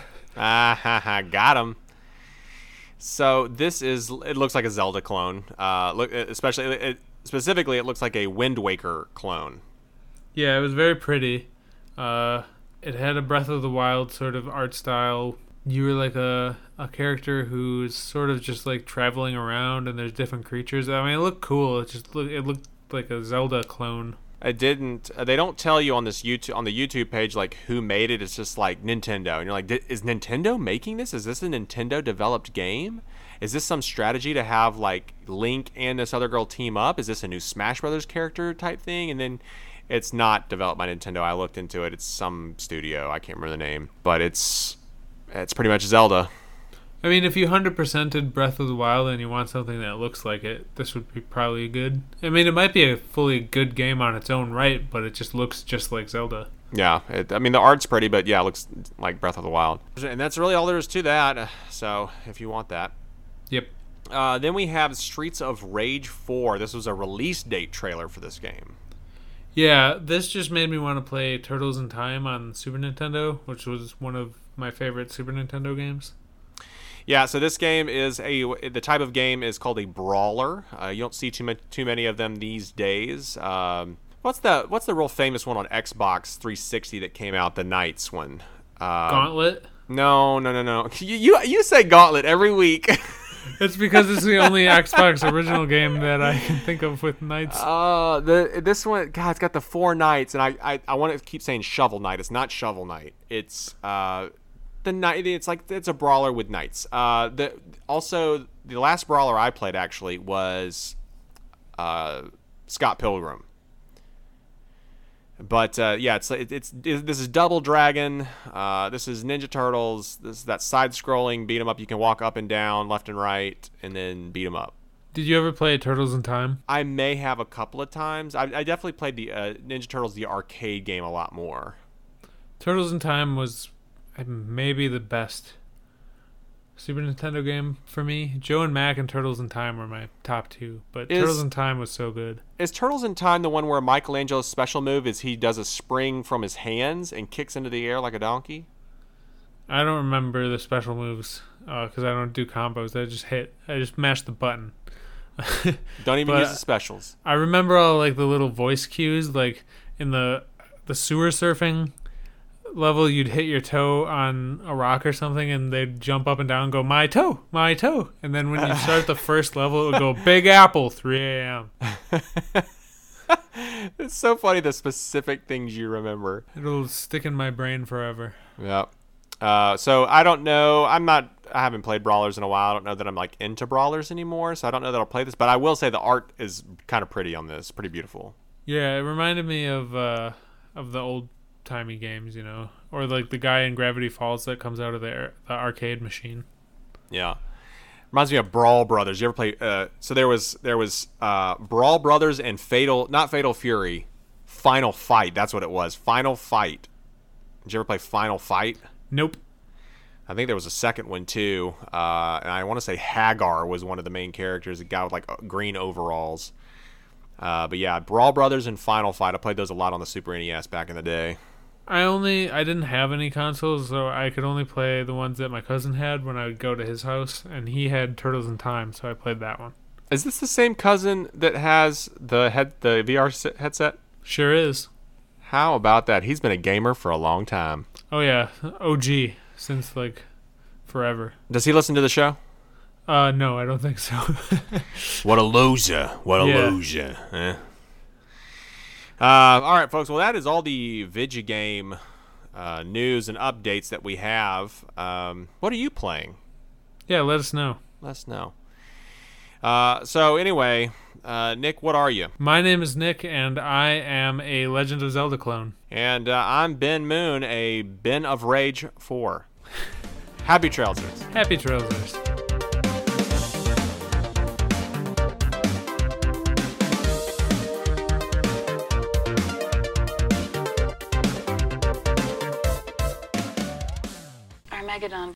Got him. So it looks like a Zelda clone. specifically, it looks like a Wind Waker clone. Yeah, it was very pretty. It had a Breath of the Wild sort of art style. You were like a character who's sort of just like traveling around, and there's different creatures. I mean, it looked cool. It looked like a Zelda clone. I didn't. They don't tell you on this YouTube page like who made it. It's just like Nintendo, and you're like, is Nintendo making this? Is this a Nintendo developed game? Is this some strategy to have like Link and this other girl team up? Is this a new Smash Brothers character type thing? And then it's not developed by Nintendo. I looked into it. It's some studio. I can't remember the name, but it's pretty much Zelda. I mean, if you 100%ed Breath of the Wild and you want something that looks like it, this would be probably good. I mean, it might be a fully good game on its own right, but it just looks just like Zelda. Yeah, I mean, the art's pretty, but yeah, it looks like Breath of the Wild. And that's really all there is to that, so if you want that. Yep. Then we have Streets of Rage 4. This was a release date trailer for this game. Yeah, this just made me want to play Turtles in Time on Super Nintendo, which was one of my favorite Super Nintendo games. Yeah, so this game is the type of game is called a brawler. You don't see too many of them these days. What's the real famous one on Xbox 360 that came out? The Knights one. Gauntlet? No. You say Gauntlet every week. It's because it's the only Xbox original game that I can think of with knights. This one, God, it's got the 4 knights, and I want to keep saying Shovel Knight. It's not Shovel Knight. It's the knight. It's a brawler with knights. Also the last brawler I played actually was Scott Pilgrim. But yeah, this is Double Dragon. This is Ninja Turtles. This is that side-scrolling beat 'em up. You can walk up and down, left and right, and then beat 'em up. Did you ever play Turtles in Time? I may have a couple of times. I definitely played the Ninja Turtles, the arcade game, a lot more. Turtles in Time was maybe the best Super Nintendo game for me. Joe and Mac and Turtles in Time were my top 2, but Turtles in Time was so good. Is Turtles in Time the one where Michelangelo's special move is he does a spring from his hands and kicks into the air like a donkey? I don't remember the special moves because I don't do combos. I just mash the button. Don't even use the specials. I remember all like the little voice cues, like in the sewer surfing level, you'd hit your toe on a rock or something and they'd jump up and down and go, my toe, and then when you start the first level it would go, Big Apple, 3 a.m. It's so funny the specific things you remember. It'll stick in my brain forever. Yep. So I don't know. I haven't played brawlers in a while. I don't know that I'm like into brawlers anymore, so I don't know that I'll play this, but I will say the art is kind of pretty on this. Pretty beautiful. Yeah, it reminded me of the old timey games, or like the guy in Gravity Falls that comes out of the arcade machine. Yeah, reminds me of Brawl Brothers. You ever play? So there was Brawl Brothers and not Fatal Fury, Final Fight. That's what it was. Final Fight. Did you ever play Final Fight? Nope. I think there was a second one too, and I want to say Hagar was one of the main characters. A guy with like green overalls. But yeah, Brawl Brothers and Final Fight. I played those a lot on the Super NES back in the day. I didn't have any consoles, so I could only play the ones that my cousin had when I would go to his house, and he had Turtles in Time, so I played that one. Is this the same cousin that has the VR headset? Sure is. How about that? He's been a gamer for a long time. Oh yeah, OG since like forever. Does he listen to the show? No, I don't think so. What a loser. What a loser. Eh? All right, folks. Well, that is all the Vigigame news and updates that we have. What are you playing? Yeah, let us know. Let us know. So anyway, Nick, what are you? My name is Nick, and I am a Legend of Zelda clone. And I'm Ben Moon, a Ben of Rage 4. Happy Trailsers. Happy Trailsers. Armageddon